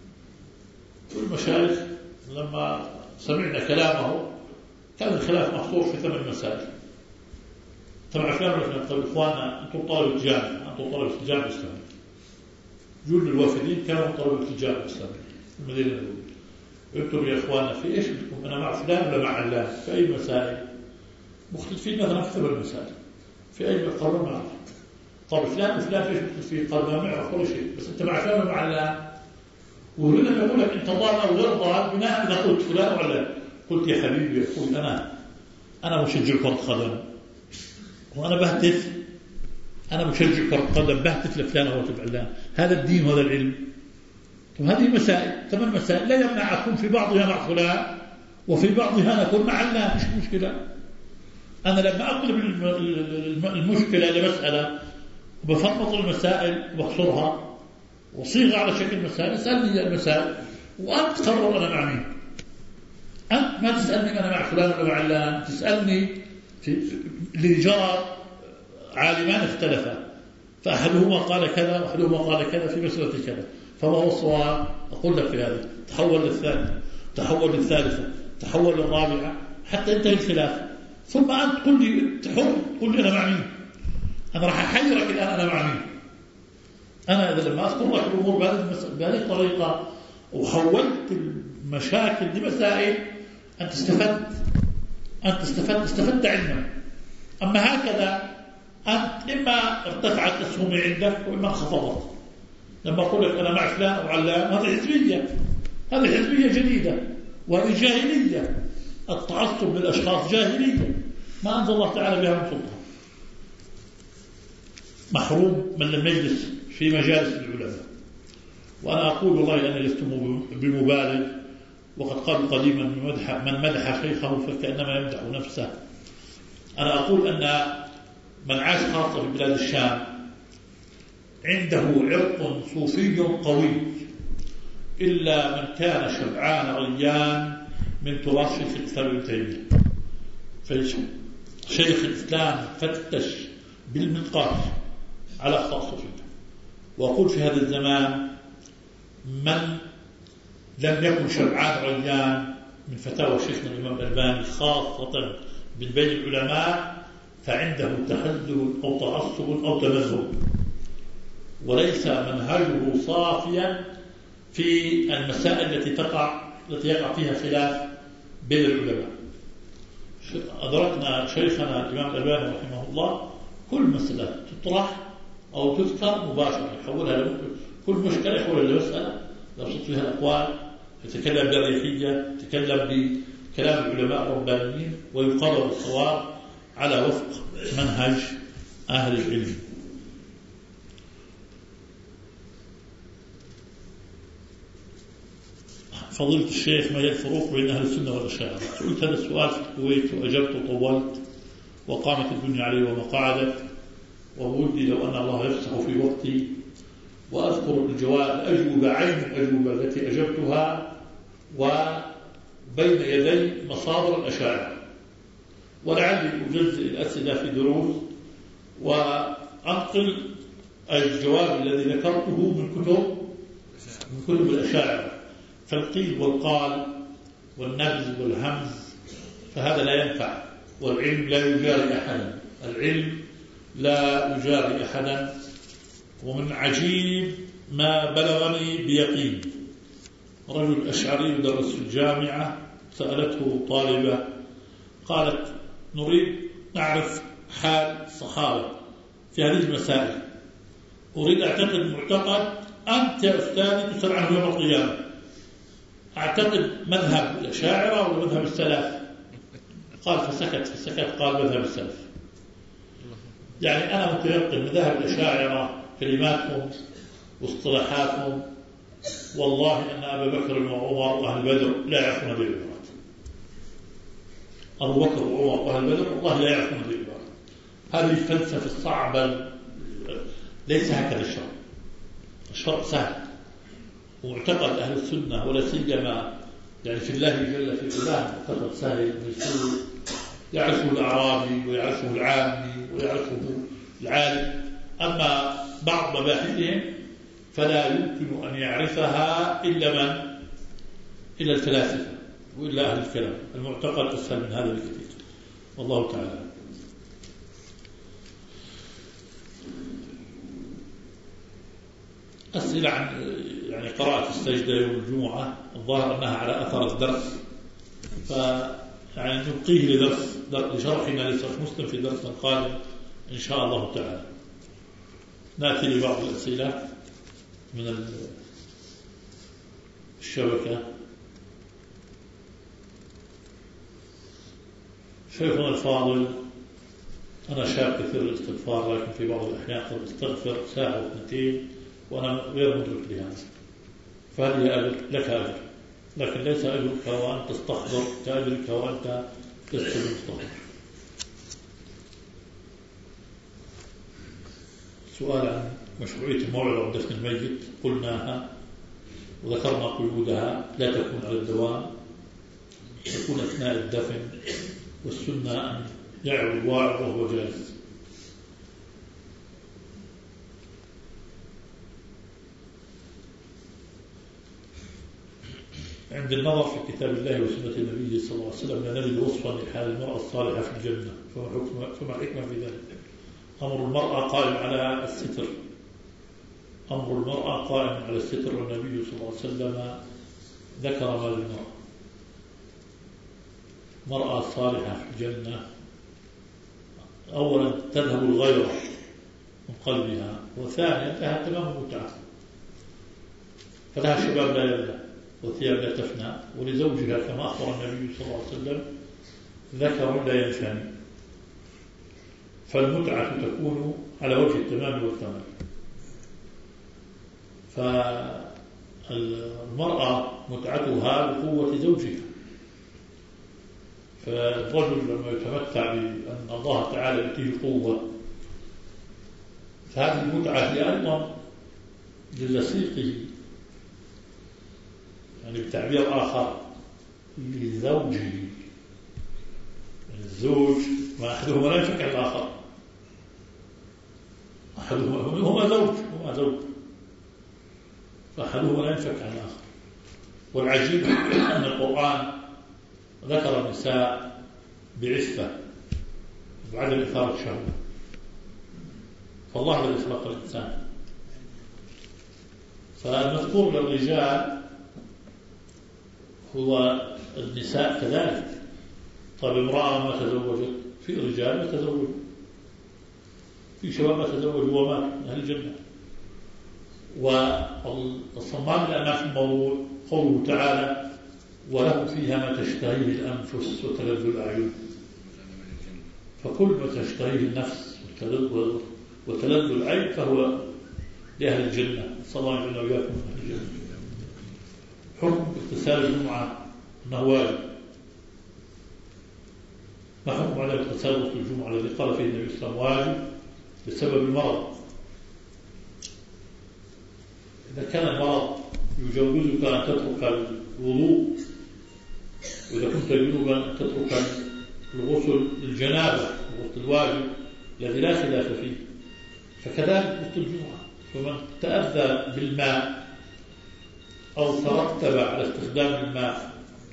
والمشايخ لما سمعنا كلامه كان الخلاف محصور في ثمان مسائل تبع فلان ولا فلان. طيب إخواننا أنتم طالب الجامعة، أنتم طالب الجامعة الإسلامية. جل الوافدين كانوا طالب الجامعة الإسلامية في المدينة النبوية. قلتم يا إخواننا في إيش بدكم؟ أنا مع فلان ولا مع علان في أي مسائل؟ مختلفين مثلا في ثمان مسائل في أي قرار معه. طب فلان وفلان فيش مختلفين؟ قال ما معه كل شيء، بس أنت مع فلان ولا مع علان؟ وهنا يقول لك أنت ضال أو غير ضال بناء إذا قلت فلان وعلان. قلت يا حبيبي يقول أنا أنا مشجع كرة قدم وأنا بهتف، أنا مشجع كرة قدم بهتف لفلان أو علان. هذا الدين وهذا العلم. وهذه مسائل ثمان مسائل لا يمنع أكون في بعضها مع فلان وفي بعضها نكون مع علان، مش مشكلة. أنا لما أقلب المشكلة لمسألة وبفضل المسائل وبخصرها وصيغة على شكل مسائل، اسألني المسائل وأنت تقرر أنا مع مين. أنت ما تسألني أنا مع فلان ولا مع علان، تسألني في اللي جرى عالمان اختلفا فأحدهما قال كذا وأحدهما قال كذا في مسألة كذا، فما هو الصواب؟ أقول لك في هذا تحول للثانية، تحول للثالثة، تحول للرابعة حتى انتهي الخلاف. ثم أنت تقول لي تحر تقول لي أنا مع مين؟ أنا راح أحيرك الآن أنا مع مين؟ أنا إذا لما أذكر لك الأمور بهذه الطريقة وحولت المشاكل لمسائل أنت استفدت، أنت استفدت استفدت علما. أما هكذا أنت إما ارتفعت أسهمي عندك وإما انخفضت. لما أقول لك أنا مع فلان أو علان هذه حزبية، هذه حزبية جديدة وهذه جاهلية. التعصب للأشخاص جاهلية ما أنزل الله تعالى بها من سلطان. محروم من لم يجلس في مجالس العلماء. وأنا أقول والله أنا لست بمبالغ، وقد قال قديما من مدح, من مدح شيخه فكأنما يمدح نفسه. أنا أقول أن من عاش خاصة في بلاد الشام عنده عرق صوفي قوي، إلا من كان شبعان ريان من تراث شيخ الإسلام ابن تيمية. فشيخ الإسلام فتش بالمنقاش على أخطاء الصوفية. وأقول في هذا الزمان من لم يكن شبعان ريان من فتاوى شيخنا الإمام الألباني خاصة من بين العلماء فعنده تخذل أو تعصب أو تمذهب، وليس منهجه صافيا في المسائل التي تقع التي يقع فيها خلاف بين العلماء. أدركنا شيخنا الإمام الألباني رحمه الله كل مسألة تطرح أو تذكر مباشرة يحولها كل مشكلة يحولها لمسألة يبسط فيها الأقوال، يتكلم بأريحية، يتكلم بكلام العلماء الربانيين، ويقرر الصواب على وفق منهج أهل العلم. فضيلة الشيخ، ما هي الفروق بين أهل السنة والأشاعرة؟ سئلت هذا السؤال في الكويت وأجبت وطولت وقامت الدنيا علي وما قعدت، وودي لو أن الله يفسح في وقتي وأذكر الجواب الأجوبة عين الأجوبة التي أجبتها وبين يدي مصادر الأشاعرة، ولعلي أجزء الأسئلة في دروس وأنقل الجواب الذي ذكرته من كتب من كتب الأشاعرة. فالقيل والقال والنبذ والهمز فهذا لا ينفع، والعلم لا يجاري أحدا، العلم لا يجاري أحدا. ومن عجيب ما بلغني بيقين، رجل أشعري يدرس في الجامعة سألته طالبة قالت نريد نعرف حال الصحابة في هذه المسائل، أريد أعتقد معتقد أنت يا أستاذي تسأل عنه يوم القيامة، أعتقد مذهب الأشاعرة ولا مذهب السلف؟ قال فسكت فسكت قال مذهب السلف. يعني أنا متيقن مذهب الأشاعرة كلماتهم واصطلاحاتهم والله أن أبا بكر وعمر وأهل بدر لا يعرفون هذه العبارات. أبو بكر وعمر وأهل بدر والله لا يعرفون هذه العبارات. هذه الفلسفة الصعبة ليس هكذا الشرع. الشرع سهل، ومعتقد أهل السنة ولا سيما يعني في الله جل في علاه معتقد سهل ميسور، يعرفه الأعرابي ويعرفه العامي ويعرفه العالم. أما بعض مباحثهم فلا يمكن أن يعرفها إلا من إلا الفلاسفة وإلا أهل الكلام. المعتقد أسهل من هذا بكثير، والله تعالى. أسئلة عن يعني قراءة السجدة يوم الجمعة، الظاهر أنها على أثر الدرس، فيعني نبقيه لدرس لشرحنا لشرح مسلم في درس قادم إن شاء الله تعالى. نأتي لبعض الأسئلة من الشبكة. شيخنا الفاضل، أنا شاب كثير الاستغفار، لكن في بعض الأحيان قد استغفر ساعة واثنتين وأنا غير مدرك لهذا، فهل لي أجر؟ لك أجر، لكن ليس أجرك وأنت تستحضر كأجرك وأنت لست بمستحضر. سؤال عن مشروعية الموعظة عند دفن الميت، قلناها وذكرنا قيودها، لا تكون على الدوام، تكون أثناء الدفن، والسنة أن يعظ الواعظ وهو جالس. عند النظر في كتاب الله وسنة النبي صلى الله عليه وسلم لا نجد وصفا لحال المرأة الصالحة في الجنة، فما الحكمة في ذلك؟ أمر المرأة قائم على الستر، أمر المرأة قائم على الستر، والنبي صلى الله عليه وسلم ذكر ما للمرأة. مرأة صالحة في الجنة أولا تذهب الغيرة من قلبها، وثانيا لها تمام المتعة، فلها شباب لا يبلى وثياب لا تفنى، ولزوجها كما أخبر النبي صلى الله عليه وسلم ذكر لا ينفني، فالمتعة تكون على وجه التمام والكمال. فالمرأة متعتها بقوة زوجها، فالرجل لما يتمتع بأن الله تعالى يأتيه قوة، فهذه المتعة هي أيضا للصيقه، يعني بتعبير آخر لزوجه. يعني الزوج ما أحدهما لا ينفك عن الآخر، أحدهما هما زوج هما زوج فأحدهما لا ينفك عن الآخر. والعجيب أن القرآن ذكر النساء بعفة وعدم إثارة الشهوة، فالله الذي خلق الإنسان. فالمذكور للرجال هو النساء كذلك. طيب امرأة ما تزوجت، في رجال ما تزوجوا، في شباب ما تزوجوا ومات من أهل الجنة. والصمام الأمان في الموضوع قوله تعالى وله فيها ما تشتهيه الأنفس وتلذ الأعين. فكل ما تشتهيه النفس وتلذ العين فهو لأهل الجنة. صلى الله عليه وسلم وإياكم من أهل الجنة. حكم اغتسال الجمعة أنه واجب. ما حكم على اغتسال الجمعة الذي قال فيه النبي صلى الله عليه وسلم واجب بسبب المرض؟ إذا كان المرض يجوزك أن تترك الوضوء، وإذا كنت جنوبا أن تترك الغسل الجنابة الغسل الواجب الذي لا خلاف فيه، فكذلك غسل الجمعة. فمن تأذى بالماء أو ترتب على استخدام الماء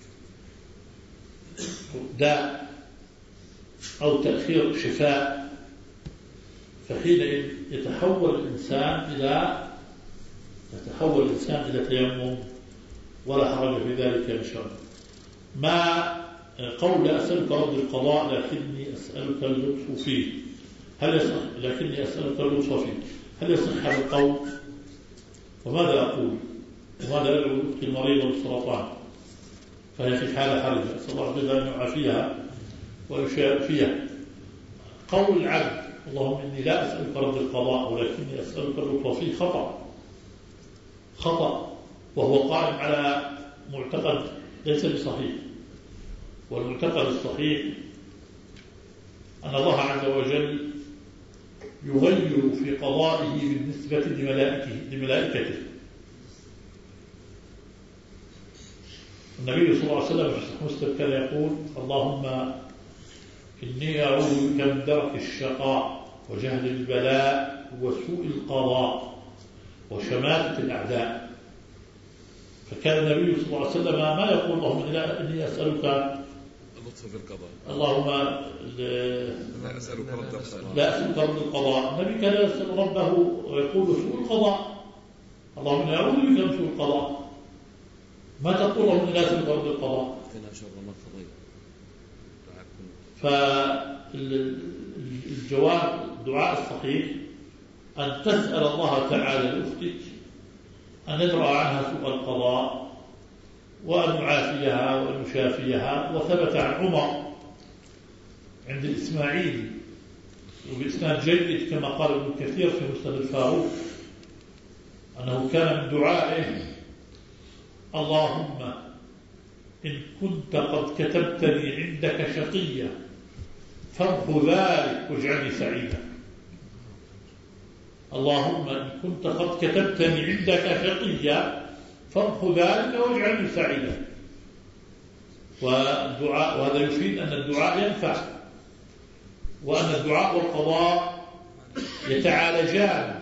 داء أو تأخير شفاء، فحينئذ يتحول الإنسان إلى يتحول الإنسان إلى تيمم ولا حرج في ذلك إن شاء الله. ما قول أسألك رد القضاء لكني أسألك اللطف فيه، هل يصح لكني أسألك اللطف فيه هل يصح هذا القول؟ وماذا أقول؟ وماذا أدعو أختي المريضة بالسرطان؟ فهي في حالة حرجة، أسأل الله جل أن يعافيها ويشافيها. قول العبد اللهم إني لا أسألك رد القضاء ولكني أسألك اللطف فيه خطأ خطأ وهو قائم على معتقد ليس بصحيح. والمعتقد الصحيح أن الله عز وجل يغير في قضائه بالنسبة لملائكته لملائكته. النبي صلى الله عليه وسلم في مسلم كان يقول اللهم إني أعوذ بك من درك الشقاء وجهل البلاء وسوء القضاء وشماتة الأعداء. فكان النبي صلى الله عليه وسلم ما يقول اللهم إني أسألك اللطف في القضاء، اللهم لا أسألك رد القضاء لا أسألك رد القضاء. النبي كان يسأل ربه ويقول سوء القضاء، اللهم إني أعوذ بك من سوء القضاء. ما تقول اللهم لا أسألك رد القضاء؟ فالجواب الدعاء الصحيح أن تسأل الله تعالى لأختك أن يدرأ عنها سوء القضاء وأن يعافيها وأن يشافيها. وثبت عن عمر عند الإسماعيلي وبإسناد جيد كما قال ابن كثير في مسند الفاروق أنه كان من دعائه اللهم إن كنت قد كتبتني عندك شقيا فامحو ذلك واجعلني سعيدا. اللهم إن كنت قد كتبتني عندك شقيا فامحو ذلك واجعلني سعيدا. والدعاء وهذا يفيد أن الدعاء ينفع، وأن الدعاء والقضاء يتعالجان،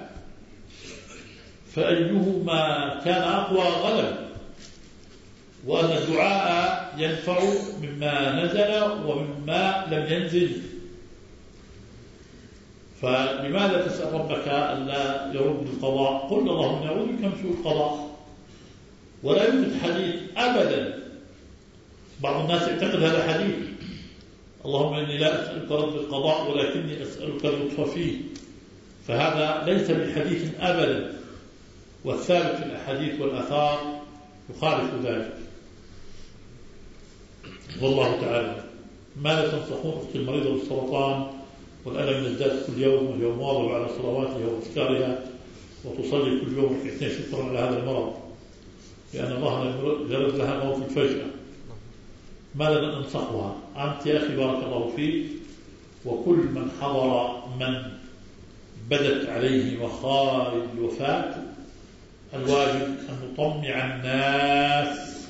فأيهما كان أقوى غلب، وأن الدعاء ينفع مما نزل ومما لم ينزل. فلماذا تسأل ربك ألا يرد القضاء؟ قل اللهم نعوذ بك من سوء القضاء. ولا يوجد حديث أبدا، بعض الناس يعتقد هذا حديث اللهم إني لا أسألك رد القضاء ولكني أسألك اللطف فيه، فهذا ليس بالحديث أبدا، والثابت في الأحاديث والآثار يخالف ذلك. والله تعالى. ماذا تنصحون أختي المريضة بالسرطان والألم يزداد كل يوم وهي مواظبة على صلواتها وأذكارها وتصلي كل يوم ركعتين شكرا على هذا المرض لأن الله جرد لها موت الفجأة؟ ماذا ننصحها؟ أنت يا أخي بارك الله فيك وكل من حضر من بدت عليه مخارج الوفاة الواجب أن نطمع الناس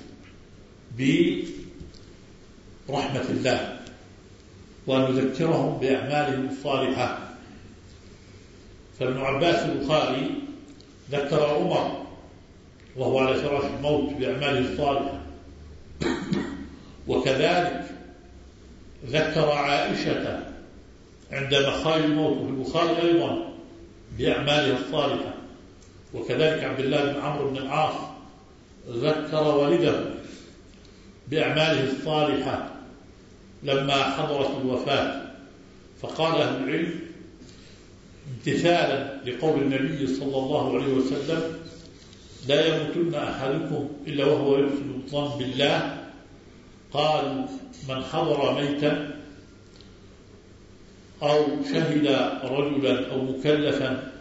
برحمة الله وأن نذكرهم بأعمالهم الصالحة. فابن عباس البخاري ذكر عمر وهو على فراش الموت بأعماله الصالحة، وكذلك ذكر عائشة عند مخارج الموت في البخاري أيضا بأعماله الصالحة، وكذلك عبد الله بن عمرو بن العاص ذكر والده بأعماله الصالحة لما حضرت الوفاة. فقال أهل العلم امتثالا لقول النبي صلى الله عليه وسلم: لا يموتن أحدكم إلا وهو يحسن الظن بالله. قال: من حضر ميتا أو شهد رجلا أو مكلفا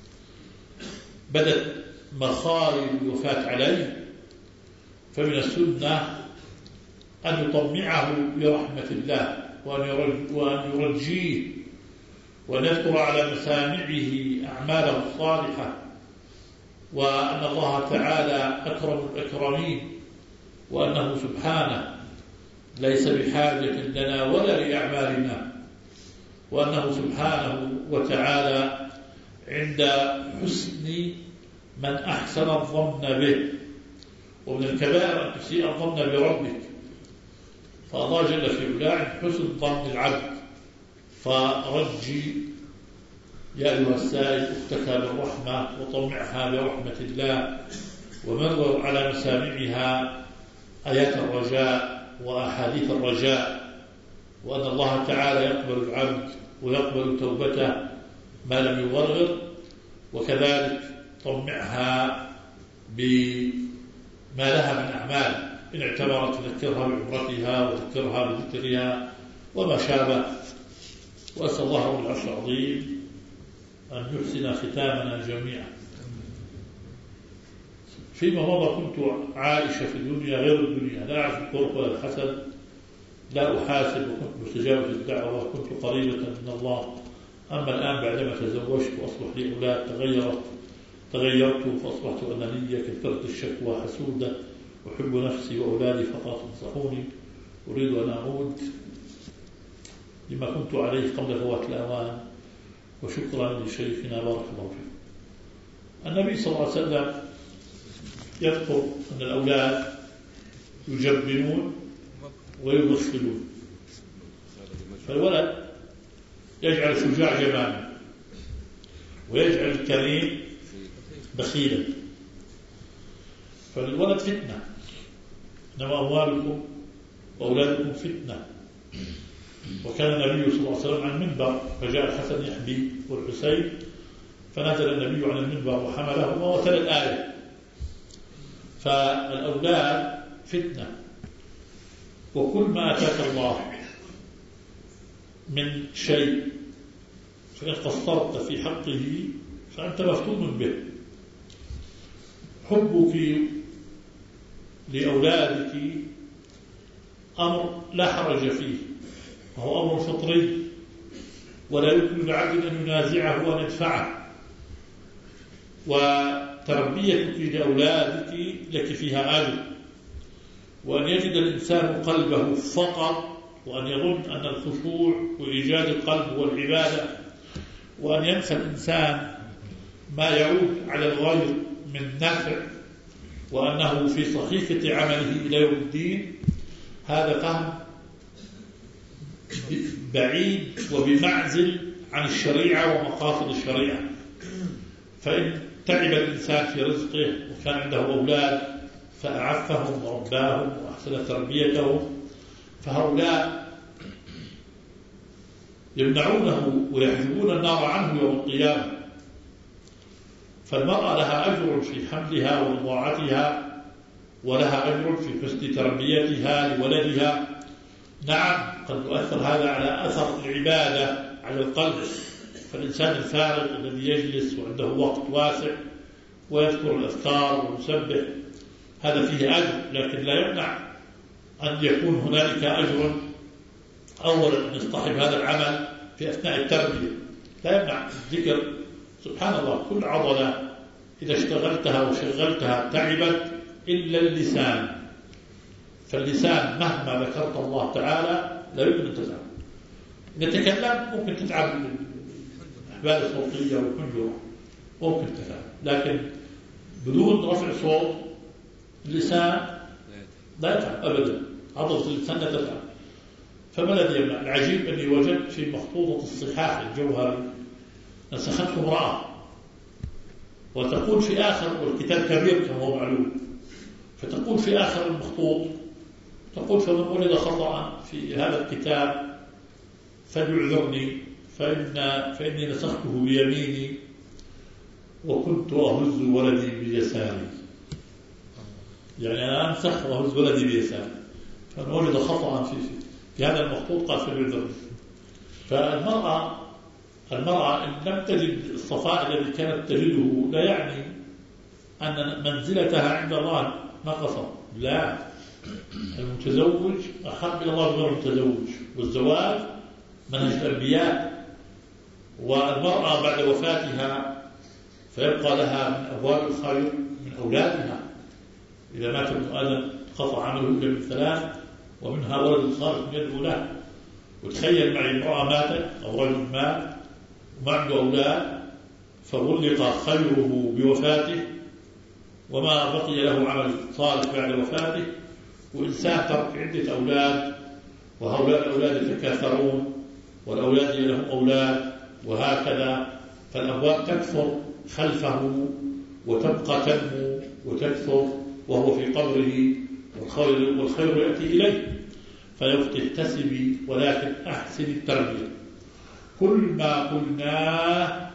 بدت مخارج الوفاة عليه فمن السنة أن يطمعه برحمة الله وأن يرجيه وأن يذكر على مسامعه أعماله الصالحة، وأن الله تعالى أكرم الأكرمين، وأنه سبحانه ليس بحاجة لنا ولا لأعمالنا، وأنه سبحانه وتعالى عند حسن من أحسن الظن به. ومن الكبائر أن تسيء الظن بربك، فالله جل في علاه عند حسن ظن العبد. فرجي يا أيها السائل أختك بالرحمة وطمعها برحمة الله، ومنظر على مسامعها آيات الرجاء وأحاديث الرجاء، وأن الله تعالى يقبل العبد ويقبل توبته ما لم يغرغر. وكذلك طمعها بما لها من أعمال، إن اعتبرت تذكرها بعمرتها وذكرها بذكرها وما شابه. وأسأل الله رب العرش العظيم أن يحسن ختامنا جميعا. فيما مضى كنت عائشة في الدنيا غير الدنيا، لا أعرف الطرق ولا الحسد، لا أحاسب، وكنت مستجابة الدعوة وكنت قريبة من الله. أما الآن بعدما تزوجت وأصبح لي أولاد تغيرت تغيرت فأصبحت أنانية، كثرت الشكوى، حسودة، أحب نفسي وأولادي فقط، انصحوني، أريد أن أعود لما كنت عليه قبل فوات الأوان. وشكرا لشيخنا بارك الله فيه. النبي صلى الله عليه وسلم يذكر أن الأولاد يجبنون ويبخلون، فالولد يجعل شجاع جبانا ويجعل الكريم بخيلا، فالولد فتنة. إنما أموالكم وأولادكم فتنة. وكان النبي صلى الله عليه وسلم عن المنبر، فجاء الحسن يحبي والحسين، فنزل النبي عن المنبر وحملهما وتلا الآية. فالأولاد فتنة، وكل ما أتاك الله من شيء فإن قصرت في حقه فأنت مفتون به. حبك لأولادك أمر لا حرج فيه، وهو أمر فطري، ولا يمكن لعبد أن ينازعه وأن يدفعه. وتربيتك لأولادك لك فيها أجر، وأن يجد الإنسان قلبه فقط، وأن يظن أن الخشوع وإيجاد القلب والعبادة، وأن ينسى الإنسان ما يعود على الغير من نفع، وأنه في صحيفة عمله إلى يوم الدين. هذا فهم بعيد وبمعزل عن الشريعة ومقاصد الشريعة. فإن تعب الإنسان في رزقه وكان عنده أولاد فأعفهم ورباهم وأحسن تربيتهم، فهؤلاء يمنعونه ويحجبون النار عنه يوم القيامة. فالمرأة لها أجر في حملها ورضاعتها، ولها أجر في حسن تربيتها لولدها. نعم قد يؤثر هذا على أثر العبادة على القلب، فالإنسان الفارغ الذي يجلس وعنده وقت واسع ويذكر الأذكار ويسبح هذا فيه أجر، لكن لا يمنع أن يكون هنالك أجر أولا نصطحب هذا العمل في أثناء التربية، لا يمنع الذكر. سبحان الله، كل عضلة إذا اشتغلتها وشغلتها تعبت إلا اللسان، فاللسان مهما ذكرت الله تعالى لا يمكن أن تتعب. إذا تكلم ممكن تتعب الأحبال الصوتية والحنجرة، ممكن تتعب، لكن بدون رفع صوت اللسان لا يتعب أبدا، عضلة اللسان لا تتعب. فما الذي يمنع؟ العجيب أني وجدت في مخطوطة الصحاح الجوهري نسخته امرأة، وتقول في آخر، والكتاب كبير كما هو معلوم، فتقول في آخر المخطوط، تقول فمن ولد خطأ في هذا الكتاب فليعذرني فإن فإني نسخته بيميني وكنت أهز ولدي بيساري. يعني أنا أنسخ وأهز ولدي بيساري، فمن ولد خطأ في, في هذا المخطوط قال فليعذرني. فالمرأة المرأة إن لم تجد الصفاء الذي كانت تجده لا يعني أن منزلتها عند الله نقصت، لا، المتزوج أحب إلى الله غير المتزوج، والزواج منهج الأنبياء. والمرأة بعد وفاتها فيبقى لها من أبواب الخير من أولادها، إذا مات ابن آدم قطع عمله إلا من ثلاث ومنها ولد صالح يدعو له. وتخيل معي امرأة ماتت أو رجل مات وما عنده أولاد فغلق خيره بوفاته وما بقي له عمل صالح بعد وفاته، وإنسان ترك عدة أولاد وهؤلاء الأولاد يتكاثرون والأولاد لهم أولاد وهكذا، فالأبواب تكثر خلفه وتبقى تنمو وتكثر وهو في قبره والخير, والخير يأتي إليه. فيقول احتسبي ولكن أحسن التربية. كل ما قلناه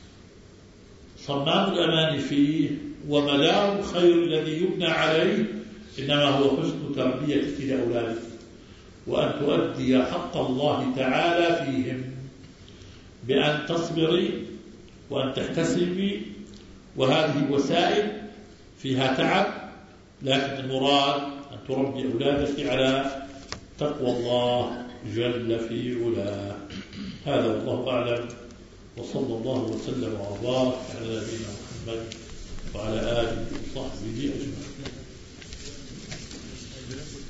صمام الأمان فيه ومدار الخير الذي يبنى عليه إنما هو حسن تربيتك لأولادك، وأن تؤدي حق الله تعالى فيهم بأن تصبري وأن تحتسبي، وهذه وسائل فيها تعب، لكن المراد أن تربي أولادك على تقوى الله جل في علاه. هذا والله أعلم، وصلى الله وسلم وبارك على نبينا محمد وعلى آله وصحبه أجمعين.